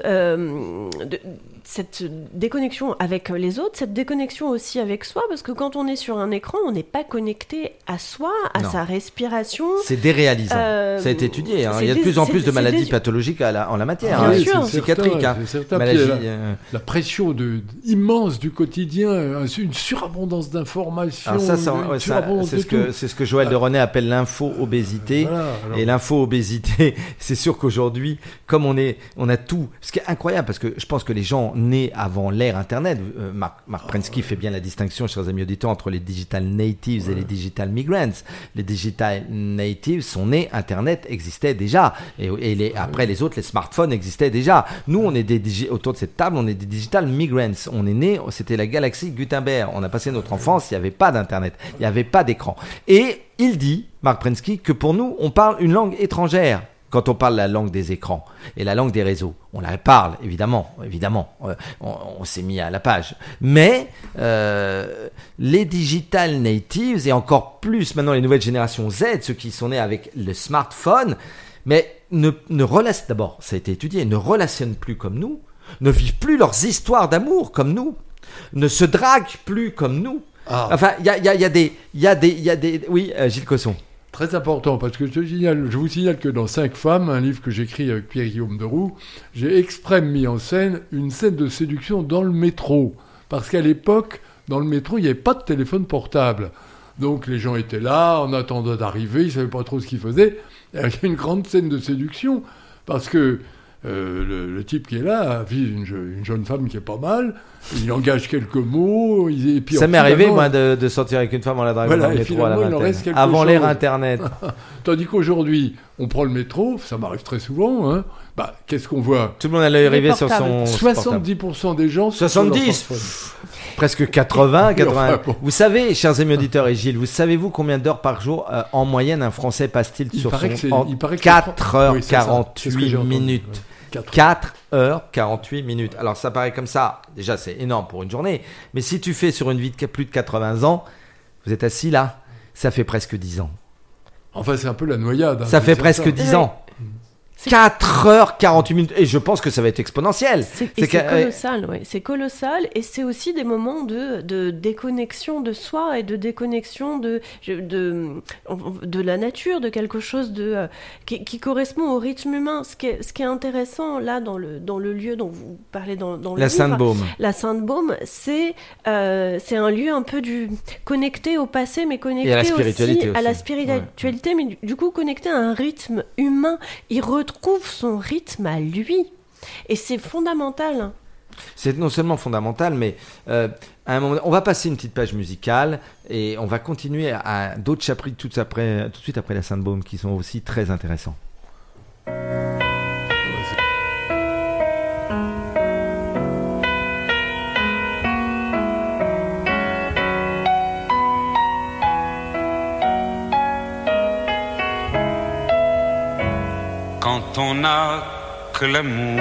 cette déconnexion avec les autres, cette déconnexion aussi avec soi, parce que quand on est sur un écran, on n'est pas connecté à soi, à sa respiration. C'est déréalisant. Ça a été étudié. Il y a de plus en plus de maladies pathologiques en la matière, psychiatriques. La pression immense du quotidien, une surabondance d'informations. Alors c'est ce que Joël de René appelle l'info-obésité. Et l'info-obésité, c'est sûr qu'aujourd'hui, comme on a tout, ce qui est incroyable, parce que je pense que les gens nés avant l'ère Internet, Mark Prensky fait bien la distinction, chers amis auditeurs, entre les digital natives et les digital migrants. Les digital natives sont nés, Internet existait déjà, et après les autres, les smartphones existaient déjà. Nous, on est autour de cette table, on est des digital migrants. On est nés, c'était la galaxie Gutenberg. On a passé notre enfance, il n'y avait pas d'Internet, il n'y avait pas d'écran. Et il dit, Mark Prensky, que pour nous, on parle une langue étrangère. Quand on parle la langue des écrans et la langue des réseaux, on la parle, évidemment, on s'est mis à la page. Mais les digital natives, et encore plus maintenant les nouvelles générations Z, ceux qui sont nés avec le smartphone, mais d'abord, ça a été étudié, ne relationnent plus comme nous, ne vivent plus leurs histoires d'amour comme nous, ne se draguent plus comme nous. Enfin, il y a des... Oui, Gilles Cosson. Très important, parce que je vous signale que dans 5 femmes, un livre que j'écris avec Pierre-Guillaume Deroux, j'ai exprès mis en scène une scène de séduction dans le métro. Parce qu'à l'époque, dans le métro, il n'y avait pas de téléphone portable. Donc les gens étaient là, en attendant d'arriver, ils ne savaient pas trop ce qu'ils faisaient. Il y a une grande scène de séduction, parce que le type qui est là vise une jeune femme qui est pas mal, il engage quelques mots. Et puis ça m'est arrivé, moi, de sortir avec une femme en la draguant dans le métro à la vingtaine, avant l'ère Internet. Tandis qu'aujourd'hui, on prend le métro, ça m'arrive très souvent, hein. Qu'est-ce qu'on voit ? Tout le monde a l'œil rivé sur son 70% des gens... 70 Presque 80. Vous savez, chers amis auditeurs et Gilles, savez-vous combien d'heures par jour, en moyenne, un Français passe-t-il sur son... 4h48 minutes. 4h48 minutes. Alors ça paraît comme ça, déjà c'est énorme pour une journée, mais si tu fais sur une vie de plus de 80 ans, vous êtes assis là, ça fait presque 10 ans. Enfin c'est un peu la noyade. Ça fait presque 10 ans. 4h48, et je pense que ça va être exponentiel. C'est colossal, ouais. C'est colossal, et c'est aussi des moments de déconnexion de soi et de déconnexion de la nature, de quelque chose qui correspond au rythme humain. Ce qui est intéressant là dans le lieu dont vous parlez dans le la livre, Sainte-Baume. La Sainte-Baume, c'est un lieu un peu connecté au passé, mais connecté aussi à la spiritualité, mais du coup connecté à un rythme humain. Il retrouve son rythme à lui, et c'est fondamental. C'est non seulement fondamental, mais à un moment, on va passer une petite page musicale et on va continuer à d'autres chapitres tout de suite après la Sainte-Baume qui sont aussi très intéressants. Quand on n'a que l'amour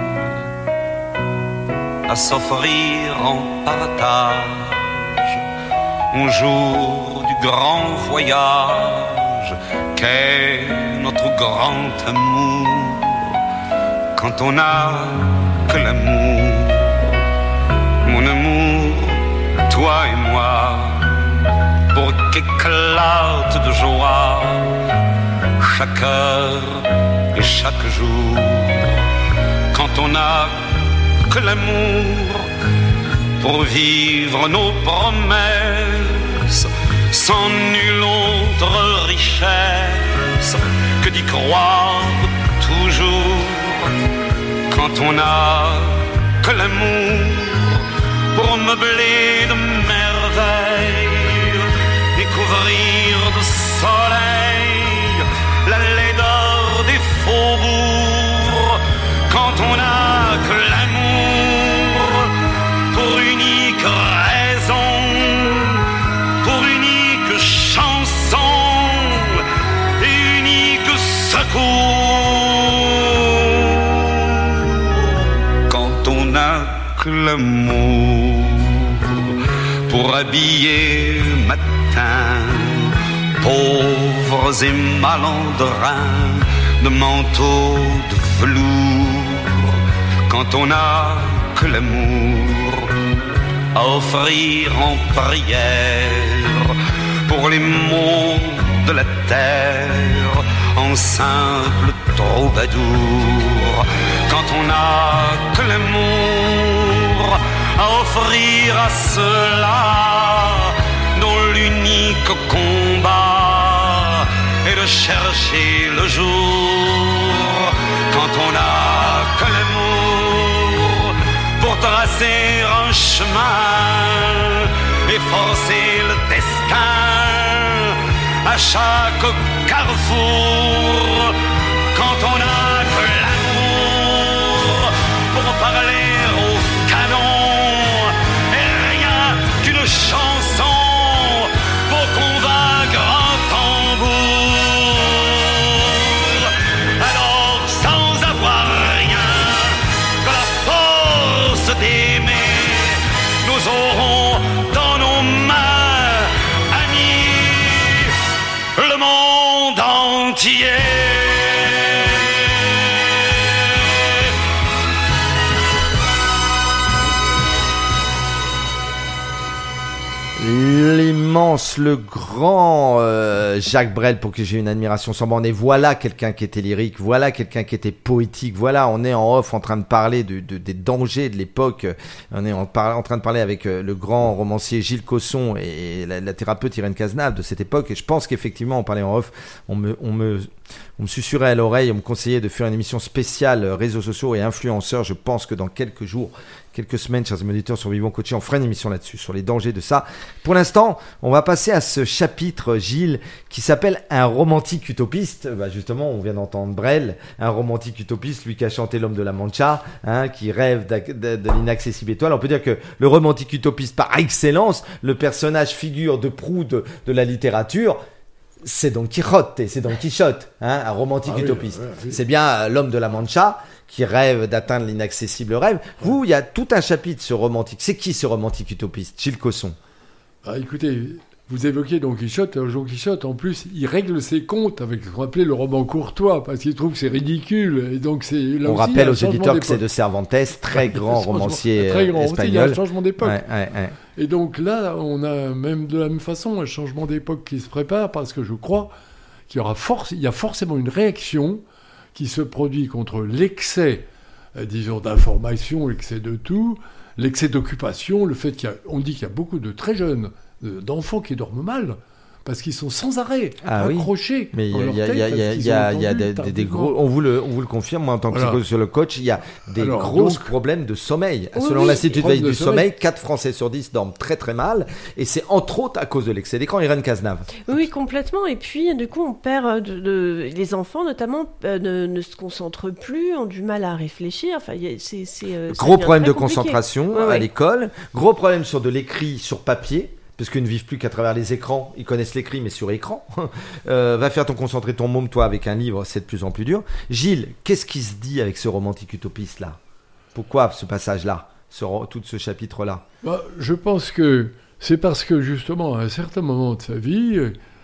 à s'offrir en partage, au jour du grand voyage qu'est notre grand amour. Quand on n'a que l'amour, mon amour, toi et moi, pour qu'éclate de joie chaque heure et chaque jour. Quand on n'a que l'amour pour vivre nos promesses, sans nulle autre richesse que d'y croire toujours. Quand on n'a que l'amour pour meubler de merveilles, découvrir de soleil la laideur des faubourgs. Quand on n'a que l'amour pour unique raison, pour unique chanson et unique secours. Quand on n'a que l'amour pour habiller matin pauvres et malandrins de manteaux de velours. Quand on n'a que l'amour à offrir en prière pour les maux de la terre en simple troubadour. Quand on n'a que l'amour à offrir à ceux-là dont l'unique combat est de chercher le jour. Quand on n'a que l'amour pour tracer un chemin et forcer le destin à chaque carrefour. Quand on n'a que l'amour pour parler au canon et rien qu'une chanson pour convaincre un tambour. Alors sans avoir rien que la force d'aimer, nous aurons dans nos mains, amis, le monde entier. L'immense, le grand Jacques Brel, pour que j'ai une admiration sans borne. Et voilà quelqu'un qui était lyrique, voilà quelqu'un qui était poétique. Voilà, on est en off en train de parler des dangers de l'époque. On est en train de parler avec le grand romancier Gilles Cosson et la thérapeute Irène Cazenave de cette époque. Et je pense qu'effectivement, on parlait en off, on me susurrait à l'oreille, on me conseillait de faire une émission spéciale réseaux sociaux et influenceurs. Je pense que dans quelques jours, quelques semaines, chers auditeurs sur Vivons Coaching, on fera une émission là-dessus, sur les dangers de ça. Pour l'instant, on va passer à ce chapitre, Gilles, qui s'appelle Un romantique utopiste. Justement, on vient d'entendre Brel, un romantique utopiste, lui qui a chanté L'homme de la Mancha, qui rêve de l'inaccessible étoile. On peut dire que le romantique utopiste par excellence, le personnage figure de proue de la littérature, c'est Don Quichotte, un romantique utopiste. Oui. C'est bien l'homme de la Mancha qui rêve d'atteindre l'inaccessible rêve. Vous, il y a tout un chapitre sur romantique. C'est qui ce romantique utopiste, Gilles Cosson? Écoutez, Vous évoquez Don Quichotte. Don Quichotte, en plus, il règle ses comptes avec ce qu'on appelait le roman courtois, parce qu'il trouve que c'est ridicule. Et donc, là On aussi, rappelle il y a un aux changement auditeurs que c'est d'époque. de Cervantes, très grand romancier Très grand romancier, il y a espagnol. un changement d'époque. Ouais. Et donc là, on a même de la même façon un changement d'époque qui se prépare, parce que je crois qu'il y a forcément une réaction qui se produit contre l'excès, disons, d'information, l'excès de tout, l'excès d'occupation, le fait qu'on dit qu'il y a beaucoup de très jeunes, d'enfants qui dorment mal, parce qu'ils sont sans arrêt accrochés. Mais dans leur tête, il y a des gros. On vous le confirme, moi en tant que psychologue coach, il y a des gros problèmes de sommeil. Selon l'Institut de veille du sommeil, 4 Français sur 10 dorment très très mal, et c'est entre autres à cause de l'excès d'écran. Irène Cazenave. Oui, complètement. Et puis du coup, on perd les enfants notamment ne se concentrent plus, ont du mal à réfléchir. Enfin, gros problème de compliqué. concentration à l'école. Gros problème sur de l'écrit sur papier. Parce qu'ils ne vivent plus qu'à travers les écrans, ils connaissent l'écrit mais sur écran. Va faire concentrer ton môme, toi, avec un livre, c'est de plus en plus dur. Gilles, qu'est-ce qui se dit avec ce romantique utopiste là ? Pourquoi ce passage-là, tout ce chapitre-là ? Je pense que c'est parce que justement, à un certain moment de sa vie,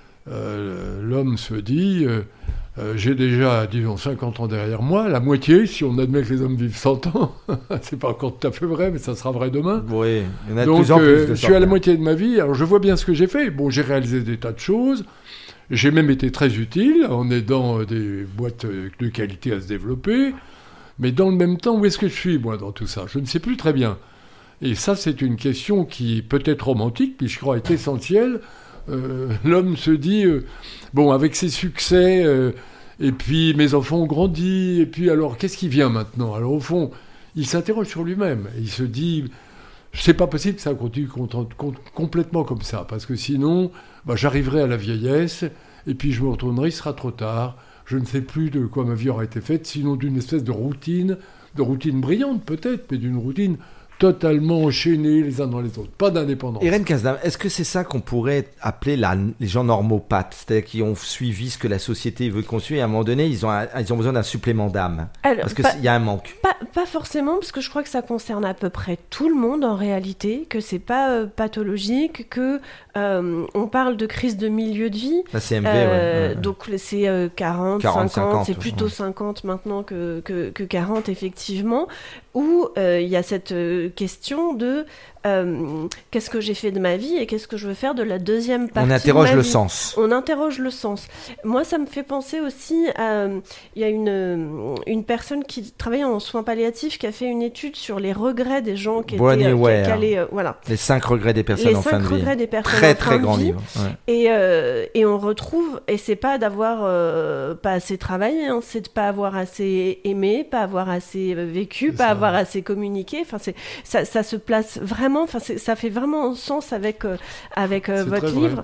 l'homme se dit j'ai déjà, disons, 50 ans derrière moi, la moitié, si on admet que les hommes vivent 100 ans. C'est pas encore tout à fait vrai, mais ça sera vrai demain. Oui, il y en a de donc, plus en plus. je suis à la moitié de ma vie, alors je vois bien ce que j'ai fait. Bon, j'ai réalisé des tas de choses. J'ai même été très utile en aidant des boîtes de qualité à se développer. Mais dans le même temps, où est-ce que je suis, moi, dans tout ça ? Je ne sais plus très bien. Et ça, c'est une question qui peut être romantique, puis je crois est essentielle. L'homme se dit, bon, avec ses succès, et puis mes enfants ont grandi, et puis alors, qu'est-ce qui vient maintenant ? Alors, au fond, il s'interroge sur lui-même. Il se dit, c'est pas possible que ça continue complètement comme ça, parce que sinon, j'arriverai à la vieillesse, et puis je me retournerai, il sera trop tard. Je ne sais plus de quoi ma vie aura été faite, sinon d'une espèce de routine brillante peut-être, mais d'une routine totalement enchaînés les uns dans les autres, pas d'indépendance. Irène Cazenave, est-ce que c'est ça qu'on pourrait appeler les gens normopathes, c'est-à-dire qui ont suivi ce que la société veut qu'on suive, et à un moment donné, ils ont besoin d'un supplément d'âme, parce qu'il y a un manque. Pas forcément, parce que je crois que ça concerne à peu près tout le monde en réalité, que c'est pas pathologique, que on parle de crise de milieu de vie. La CMV, ouais. Donc c'est 40, 50, c'est plutôt 50 maintenant que 40 effectivement, où il y a cette question de qu'est-ce que j'ai fait de ma vie et qu'est-ce que je veux faire de la deuxième partie. On interroge de ma le vie. sens. On interroge le sens. Moi, ça me fait penser aussi à... Il y a une personne qui travaillait en soins palliatifs qui a fait une étude sur les regrets des gens qui allaient... voilà. Les 5 regrets des personnes en fin de vie. Les 5 regrets des personnes très, en fin très de grand vie. livre. Ouais. Et on retrouve... Et c'est pas d'avoir pas assez travaillé, hein, c'est de pas avoir assez aimé, pas avoir assez vécu, pas avoir assez communiqué. Enfin, ça se place vraiment... Enfin, ça fait vraiment sens avec votre livre.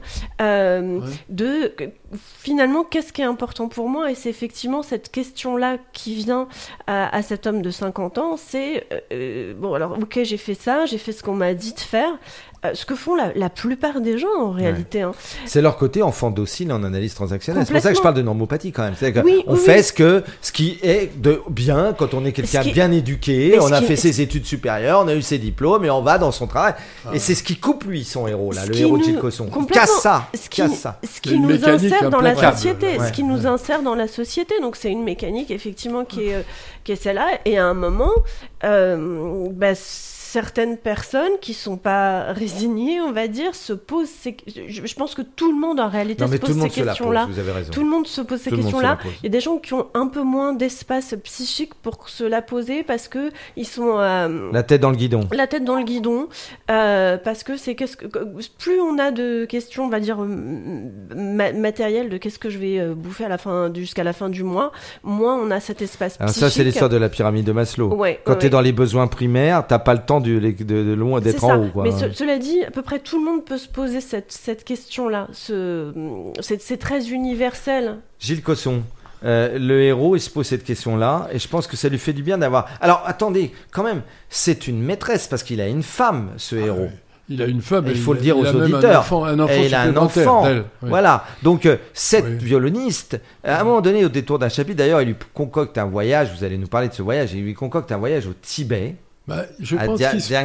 Finalement, qu'est-ce qui est important pour moi ? Et c'est effectivement cette question-là qui vient à cet homme de 50 ans. C'est, bon, alors, ok, j'ai fait ça, j'ai fait ce qu'on m'a dit de faire. Ce que font la plupart des gens, en réalité. Hein. C'est leur côté enfant docile en analyse transactionnelle. C'est pour ça que je parle de normopathie, quand même. C'est-à-dire qu'on fait ce qui est de bien quand on est quelqu'un bien éduqué, on a fait ses études supérieures, on a eu ses diplômes, et on va dans son travail. Et c'est ce qui coupe, lui, son héros, là, le héros de Gilles Cosson. Casse ça. Ce qui nous insère dans la société. Ce qui nous insère dans la société. Donc, c'est une mécanique, effectivement, qui est celle-là. Et à un moment, certaines personnes qui sont pas résignées, on va dire, se posent je pense que tout le monde en réalité se pose ces questions-là. Tout le monde se pose ces questions-là. Il y a des gens qui ont un peu moins d'espace psychique pour se la poser parce que ils sont la tête dans le guidon. La tête dans le guidon, parce que plus on a de questions, on va dire matérielles, de qu'est-ce que je vais bouffer jusqu'à la fin du mois, moins on a cet espace psychique. Alors ça, c'est l'histoire de la pyramide de Maslow. Quand tu es dans les besoins primaires, t'as pas le temps d'être en haut. Quoi. Mais cela dit, à peu près tout le monde peut se poser cette question-là. C'est très universel. Gilles Cosson, le héros, il se pose cette question-là, et je pense que ça lui fait du bien d'avoir... Alors, attendez, quand même, c'est une maîtresse, parce qu'il a une femme, ce héros. Oui. Il a une femme, il faut le dire aux auditeurs. Il a un enfant. Oui. Voilà. Donc, cette violoniste, à un moment donné, au détour d'un chapitre, d'ailleurs, il lui concocte un voyage, vous allez nous parler de ce voyage, il lui concocte un voyage au Tibet, Je pense qu'il se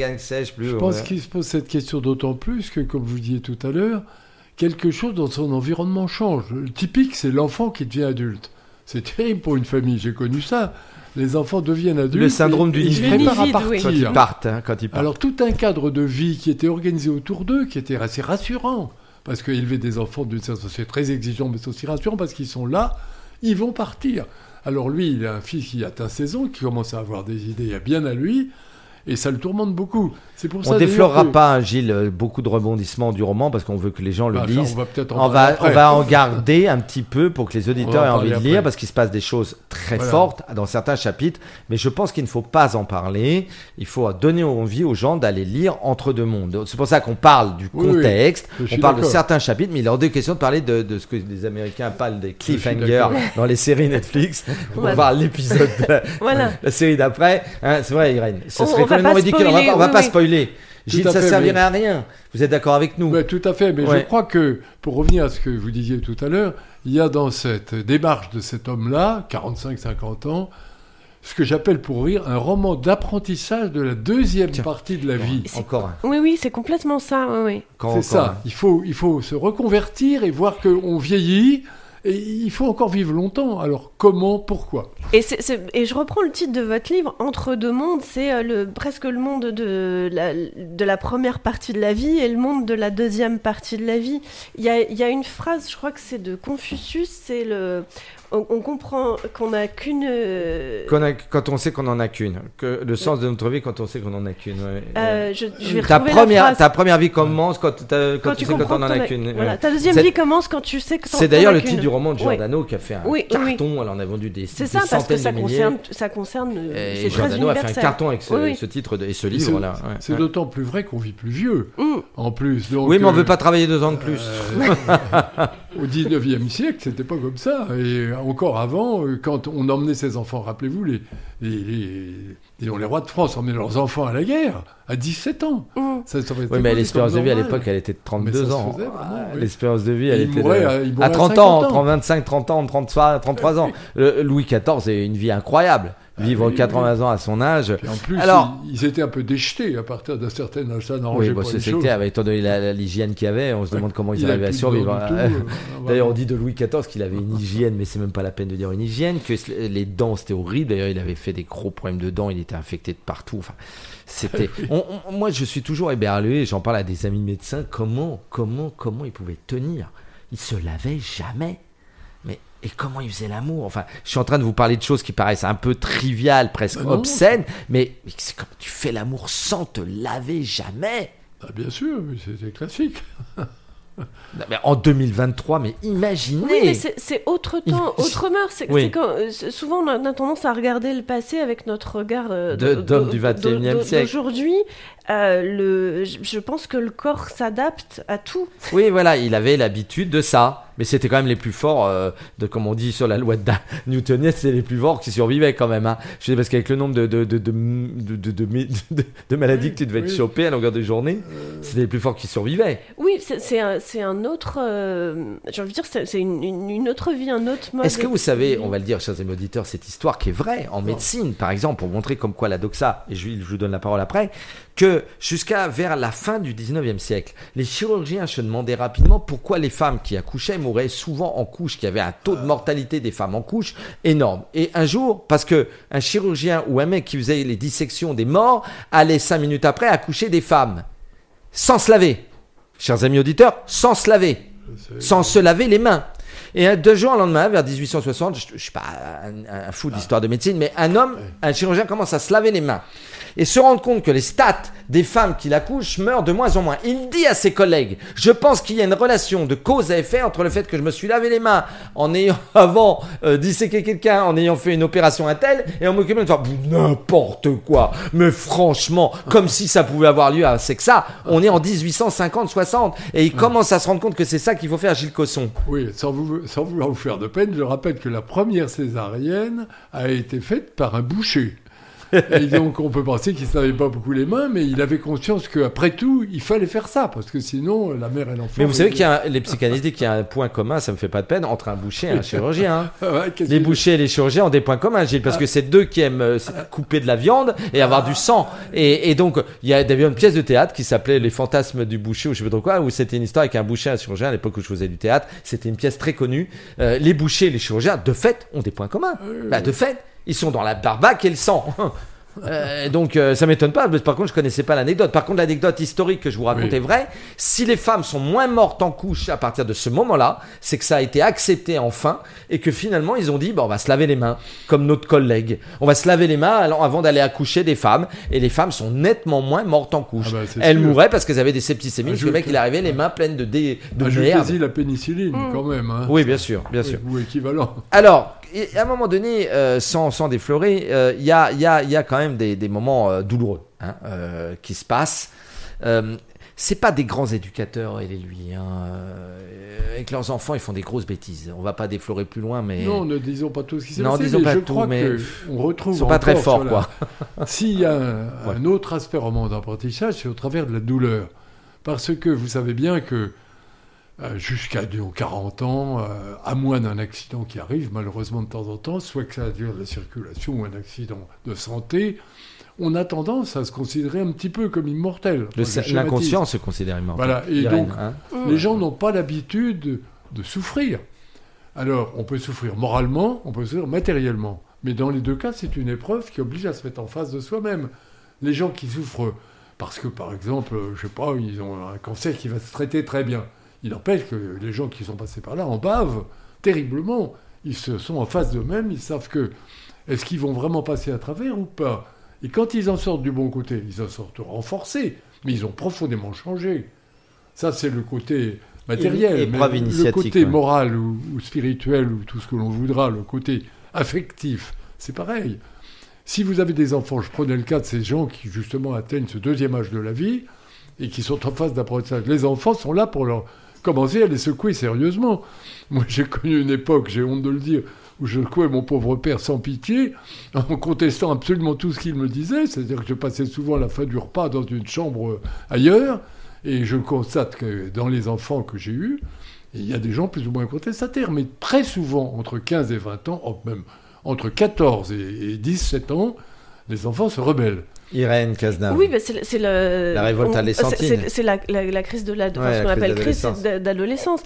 je pense qu'il se pose cette question d'autant plus que, comme vous disiez tout à l'heure, quelque chose dans son environnement change. Le typique, c'est l'enfant qui devient adulte. C'est terrible pour une famille, j'ai connu ça. Les enfants deviennent adultes. Le syndrome du nid vide. Quand ils partent. Alors, tout un cadre de vie qui était organisé autour d'eux, qui était assez rassurant. Parce qu'élever des enfants, d'une certaine façon, c'est très exigeant, mais c'est aussi rassurant parce qu'ils sont là, ils vont partir. Alors lui, il a un fils qui atteint 16 ans, qui commence à avoir des idées bien à lui, et ça le tourmente beaucoup. C'est pour ça. On déflorera pas, Gilles, beaucoup de rebondissements du roman parce qu'on veut que les gens le lisent. On va en garder un petit peu pour que les auditeurs aient envie de lire parce qu'il se passe des choses très fortes dans certains chapitres. Mais je pense qu'il ne faut pas en parler. Il faut donner envie aux gens d'aller lire Entre deux mondes. C'est pour ça qu'on parle du contexte. On parle de certains chapitres, mais il est hors de question de parler de ce que les Américains appellent des cliffhangers dans les séries Netflix. On va voir l'épisode de la série d'après. C'est vrai, Irène. Ce serait complètement ridicule. On va pas spoiler. Gilles, ça ne servirait à rien. Vous êtes d'accord avec nous ? Tout à fait, mais je crois que, pour revenir à ce que vous disiez tout à l'heure, il y a dans cette démarche de cet homme-là, 45-50 ans, ce que j'appelle pour rire un roman d'apprentissage de la deuxième partie de la vie. Encore un. Oui, c'est complètement ça. Oui. C'est ça. Il faut se reconvertir et voir qu'on vieillit. Et il faut encore vivre longtemps. Alors, comment, pourquoi ? Et je reprends le titre de votre livre, Entre deux mondes, c'est presque le monde de la première partie de la vie et le monde de la deuxième partie de la vie. Il y a une phrase, je crois que c'est de Confucius, c'est on comprend qu'on n'a qu'une... Quand on sait qu'on n'en a qu'une. Que le sens de notre vie quand on sait qu'on n'en a qu'une. Je vais retrouver la phrase. Ta première vie commence quand tu sais quand on n'en a qu'une. Voilà, ta deuxième vie commence quand tu sais que t'en as qu'une. C'est d'ailleurs le titre du roman de Giordano qui a fait un carton. Alors on a vendu des c'est ça, parce que ça concerne et Giordano a fait un carton avec ce titre et ce livre. C'est d'autant plus vrai qu'on vit plus vieux. En plus. Donc, oui, mais on ne veut pas travailler 2 ans de plus. Au 19e siècle, c'était pas comme ça. Et encore avant, quand on emmenait ses enfants, rappelez-vous, les rois de France emmenaient leurs enfants à la guerre à 17 ans. Oui, mais l'espérance de vie à l'époque, elle était de 32 ans. L'espérance de vie, elle était à 30 ans, 25, 30 ans, 33 ans. Louis XIV, c'est une vie incroyable. Vivre 80 ans à son âge. Et en plus, ils étaient un peu déjetés à partir d'un certain âge. Ça n'arrangeait pas les choses. Étant donné l'hygiène qu'il y avait, on se demande comment ils arrivaient à survivre. D'ailleurs, on dit de Louis XIV qu'il avait une hygiène, mais c'est même pas la peine de dire une hygiène, que les dents, c'était horrible. D'ailleurs, il avait fait des gros problèmes de dents, il était infecté de partout. Enfin, c'était... moi, je suis toujours éberlué, j'en parle à des amis médecins, comment ils pouvaient tenir ? Ils se lavaient jamais. Et comment ils faisaient l'amour ? Enfin, je suis en train de vous parler de choses qui paraissent un peu triviales, presque obscènes, mais c'est comme tu fais l'amour sans te laver jamais. Bien sûr, c'est classique. Mais en 2023, mais imaginez. Oui, mais c'est autre temps, autre mœurs. C'est quand, souvent, on a tendance à regarder le passé avec notre regard d'homme du 21e siècle. Aujourd'hui, je pense que le corps s'adapte à tout. Oui, voilà, il avait l'habitude de ça. Mais c'était quand même les plus forts, comme on dit sur la loi de newtonienne, c'est les plus forts qui survivaient quand même. Hein. Je sais parce qu'avec le nombre de maladies que tu devais te choper à longueur de journée, c'était les plus forts qui survivaient. Oui, c'est un autre, j'ai envie de dire, c'est une autre vie, un autre mode. Est-ce que vous savez, on va le dire, chers amis auditeurs, cette histoire qui est vraie en médecine, par exemple, pour montrer comme quoi la doxa, et je vous donne la parole après, que jusqu'à vers la fin du 19e siècle, les chirurgiens se demandaient rapidement pourquoi les femmes qui accouchaient mouraient souvent en couche, qu'il y avait un taux de mortalité des femmes en couche énorme. Et un jour, parce que un chirurgien ou un mec qui faisait les dissections des morts allait 5 minutes après accoucher des femmes, sans se laver. Chers amis auditeurs, sans se laver, sans se laver les mains. Et 2 jours au lendemain, vers 1860, je ne suis pas un fou d'histoire de médecine, mais un chirurgien commence à se laver les mains et se rendre compte que les stats des femmes qui l'accouchent meurent de moins en moins. Il dit à ses collègues, je pense qu'il y a une relation de cause à effet entre le fait que je me suis lavé les mains en ayant avant disséqué quelqu'un, en ayant fait une opération un tel, et en m'occupant de faire n'importe quoi. Mais franchement, comme si ça pouvait avoir lieu, c'est que ça, on est en 1850-60, et il commence à se rendre compte que c'est ça qu'il faut faire, Gilles Cosson. Oui, sans vouloir vous faire de peine, je rappelle que la première césarienne a été faite par un boucher. Et donc, on peut penser qu'il ne savait pas beaucoup les mains, mais il avait conscience qu'après tout, il fallait faire ça, parce que sinon, la mère et l'enfant... Mais vous savez les psychanalystes disent qu'il y a un point commun, ça me fait pas de peine, entre un boucher et un chirurgien. Hein. Ouais, Les bouchers et les chirurgiens ont des points communs, Gilles, parce que c'est deux qui aiment couper de la viande et avoir du sang. Et donc, il y a d'ailleurs une pièce de théâtre qui s'appelait Les fantasmes du boucher, ou je sais pas trop quoi, où c'était une histoire avec un boucher et un chirurgien, à l'époque où je faisais du théâtre. C'était une pièce très connue. Les bouchers et les chirurgiens, de fait, ont des points communs. De fait, ils sont dans la barbaque et le sang. Donc ça m'étonne pas, mais par contre je connaissais pas l'anecdote. Par contre l'anecdote historique que je vous raconte est vraie. Si les femmes sont moins mortes en couche à partir de ce moment-là, c'est que ça a été accepté enfin et que finalement ils ont dit on va se laver les mains comme notre collègue. On va se laver les mains avant d'aller accoucher des femmes, et les femmes sont nettement moins mortes en couche. Elles mouraient parce qu'elles avaient des septicémies. Le mec il arrivait les mains pleines de merde. Quasi la pénicilline quand même. Hein. Oui bien sûr. Ou équivalent. Alors à un moment donné, sans déflorer, il y a quand même des moments douloureux qui se passent. C'est pas des grands éducateurs, elle et lui. Avec leurs enfants, ils font des grosses bêtises. On va pas déflorer plus loin, mais... Non, ne disons pas tout ce qui s'est passé. Non, disons pas je tout, crois mais on retrouve ils sont pas très forts, quoi. S'il y a un autre aspect roman d'apprentissage, c'est au travers de la douleur. Parce que vous savez bien que jusqu'à 40 ans, à moins d'un accident qui arrive malheureusement de temps en temps, soit que ça dure la circulation ou un accident de santé, on a tendance à se considérer un petit peu comme immortel. L'inconscient se considère immortel. Voilà, et donc les gens n'ont pas l'habitude de souffrir. Alors, on peut souffrir moralement, on peut souffrir matériellement. Mais dans les deux cas, c'est une épreuve qui oblige à se mettre en face de soi-même. Les gens qui souffrent parce que, par exemple, je sais pas, ils ont un cancer qui va se traiter très bien. Il n'empêche que les gens qui sont passés par là en bavent terriblement. Ils se sont en face d'eux-mêmes, ils savent que est-ce qu'ils vont vraiment passer à travers ou pas. Et quand ils en sortent du bon côté, ils en sortent renforcés, mais ils ont profondément changé. Ça, c'est le côté matériel. Mais le côté moral ou spirituel, ou tout ce que l'on voudra, le côté affectif, c'est pareil. Si vous avez des enfants, je prenais le cas de ces gens qui, justement, atteignent ce deuxième âge de la vie et qui sont en phase d'apprentissage. Les enfants sont là pour leur commencer à les secouer sérieusement. Moi, j'ai connu une époque, j'ai honte de le dire, où je secouais mon pauvre père sans pitié, en contestant absolument tout ce qu'il me disait. C'est-à-dire que je passais souvent la fin du repas dans une chambre ailleurs, et je constate que dans les enfants que j'ai eus, il y a des gens plus ou moins contestataires, mais très souvent, entre 15 et 20 ans, même entre 14 et 17 ans, les enfants se rebellent. Irène Cazenave. Oui, c'est la révolte adolescentine. C'est la crise de ce qu'on appelle crise d'adolescence.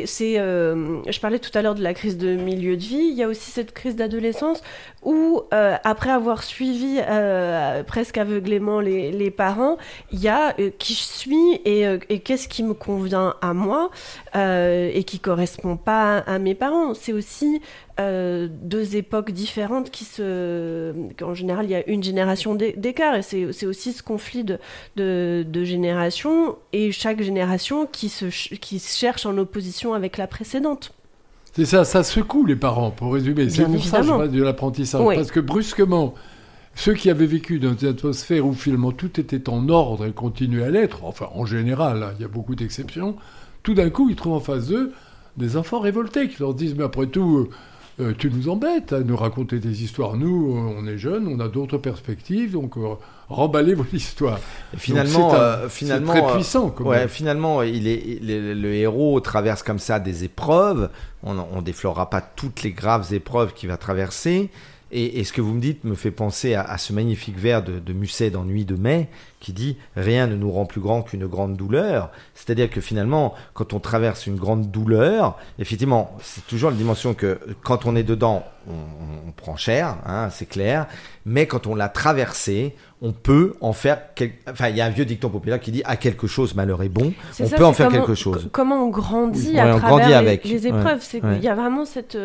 Je parlais tout à l'heure de la crise de milieu de vie. Il y a aussi cette crise d'adolescence où, après avoir suivi presque aveuglément les parents, il y a qui je suis et qu'est-ce qui me convient à moi et qui correspond pas à mes parents. C'est aussi deux époques différentes qu'en général il y a une génération d'écart, et c'est aussi ce conflit de générations, et chaque génération qui se cherche en opposition avec la précédente. C'est ça secoue les parents, pour résumer. C'est pour ça que je parle de l'apprentissage, parce que brusquement, ceux qui avaient vécu dans une atmosphère où finalement tout était en ordre et continuait à l'être, enfin en général, il y a beaucoup d'exceptions, tout d'un coup ils trouvent en face d'eux des enfants révoltés qui leur disent mais après tout tu nous embêtes à nous raconter des histoires. Nous, on est jeunes, on a d'autres perspectives, donc remballez vos histoires. Finalement, c'est très puissant. Finalement, le héros traverse comme ça des épreuves. On déflorera pas toutes les graves épreuves qu'il va traverser. Et ce que vous me dites me fait penser à ce magnifique vers de Musset dans Nuit de mai, qui dit « Rien ne nous rend plus grand qu'une grande douleur ». C'est-à-dire que finalement, quand on traverse une grande douleur, effectivement, c'est toujours la dimension que quand on est dedans, on prend cher, c'est clair, mais quand on l'a traversée, on peut en faire... Enfin, il y a un vieux dicton populaire qui dit « À quelque chose, malheur est bon ». On peut en faire quelque chose. Comment on grandit à travers les épreuves. Ouais. Il y a vraiment cette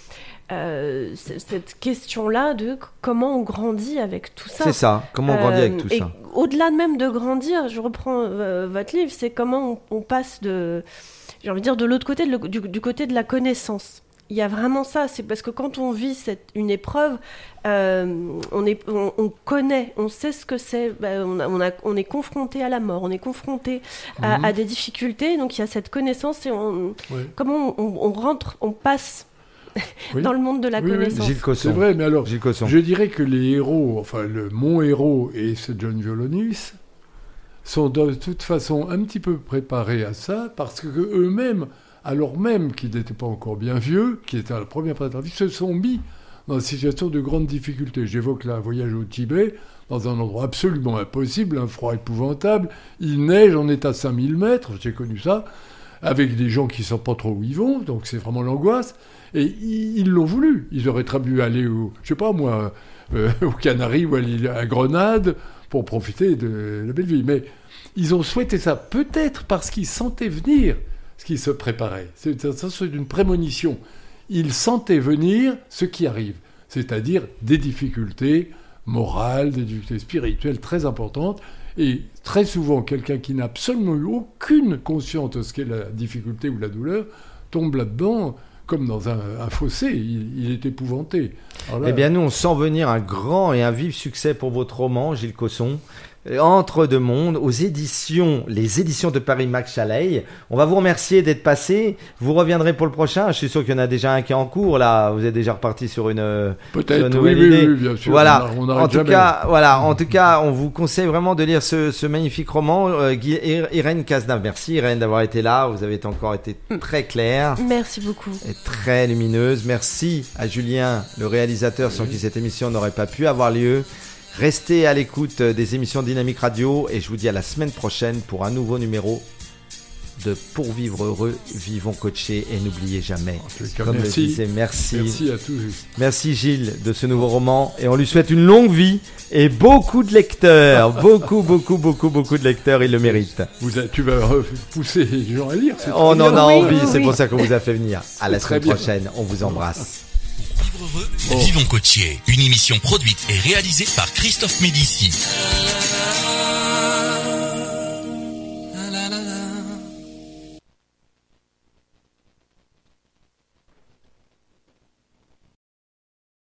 question-là de comment on grandit avec tout ça. C'est ça, comment on grandit avec tout ça. Au-delà même de grandir, je reprends votre livre, c'est comment on passe de l'autre côté, du côté de la connaissance. Il y a vraiment ça, c'est parce que quand on vit une épreuve, on connaît, on sait ce que c'est, on est confronté à la mort, on est confronté à des difficultés, donc il y a cette connaissance et comment on rentre, on passe Oui. dans le monde de la connaissance. Gilles Cosson. C'est vrai, mais alors, Gilles Cosson. je dirais que les héros, mon héros et ce John Violonis, sont de toute façon un petit peu préparés à ça, parce que eux-mêmes, alors même qu'ils n'étaient pas encore bien vieux, qui étaient à la première partie de leur vie, se sont mis dans une situation de grande difficulté. J'évoque là un voyage au Tibet, dans un endroit absolument impossible, un froid épouvantable, il neige, on est à 5000 mètres, j'ai connu ça, avec des gens qui ne savent pas trop où ils vont, donc c'est vraiment l'angoisse. Et ils l'ont voulu. Ils auraient très bien aller aux Canaries ou à Grenade pour profiter de la belle vie. Mais ils ont souhaité ça, peut-être parce qu'ils sentaient venir ce qui se préparait. C'est une prémonition. Ils sentaient venir ce qui arrive, c'est-à-dire des difficultés morales, des difficultés spirituelles très importantes. Et très souvent, quelqu'un qui n'a absolument eu aucune conscience de ce qu'est la difficulté ou la douleur tombe là-dedans comme dans un fossé. Il est épouvanté. Alors là, Eh bien, nous, on sent venir un grand et un vif succès pour votre roman, Gilles Cosson. Entre deux mondes, les éditions de Paris Max Chaleil. On va vous remercier d'être passé. Vous reviendrez pour le prochain. Je suis sûr qu'il y en a déjà un qui est en cours là. Vous êtes déjà reparti sur une nouvelle idée. Oui, bien sûr. Voilà. En tout cas, on vous conseille vraiment de lire ce magnifique roman. Irène Cazenave, merci Irène d'avoir été là. Vous avez encore été très claire. Merci beaucoup. Et très lumineuse. Merci à Julien, le réalisateur, sans qui cette émission n'aurait pas pu avoir lieu. Restez à l'écoute des émissions Dynamique Radio et je vous dis à la semaine prochaine pour un nouveau numéro de Pour vivre heureux, vivons coachés et n'oubliez jamais. Comme le disait, merci. Merci à tous. Merci Gilles de ce nouveau roman et on lui souhaite une longue vie et beaucoup de lecteurs. beaucoup de lecteurs, il le mérite. Tu vas pousser les gens à lire. On en a envie, oui. c'est pour ça qu'on vous a fait venir. À la semaine bien. prochaine, on vous embrasse. Vivre heureux, vivons coachés. Une émission produite et réalisée par Christophe Médici.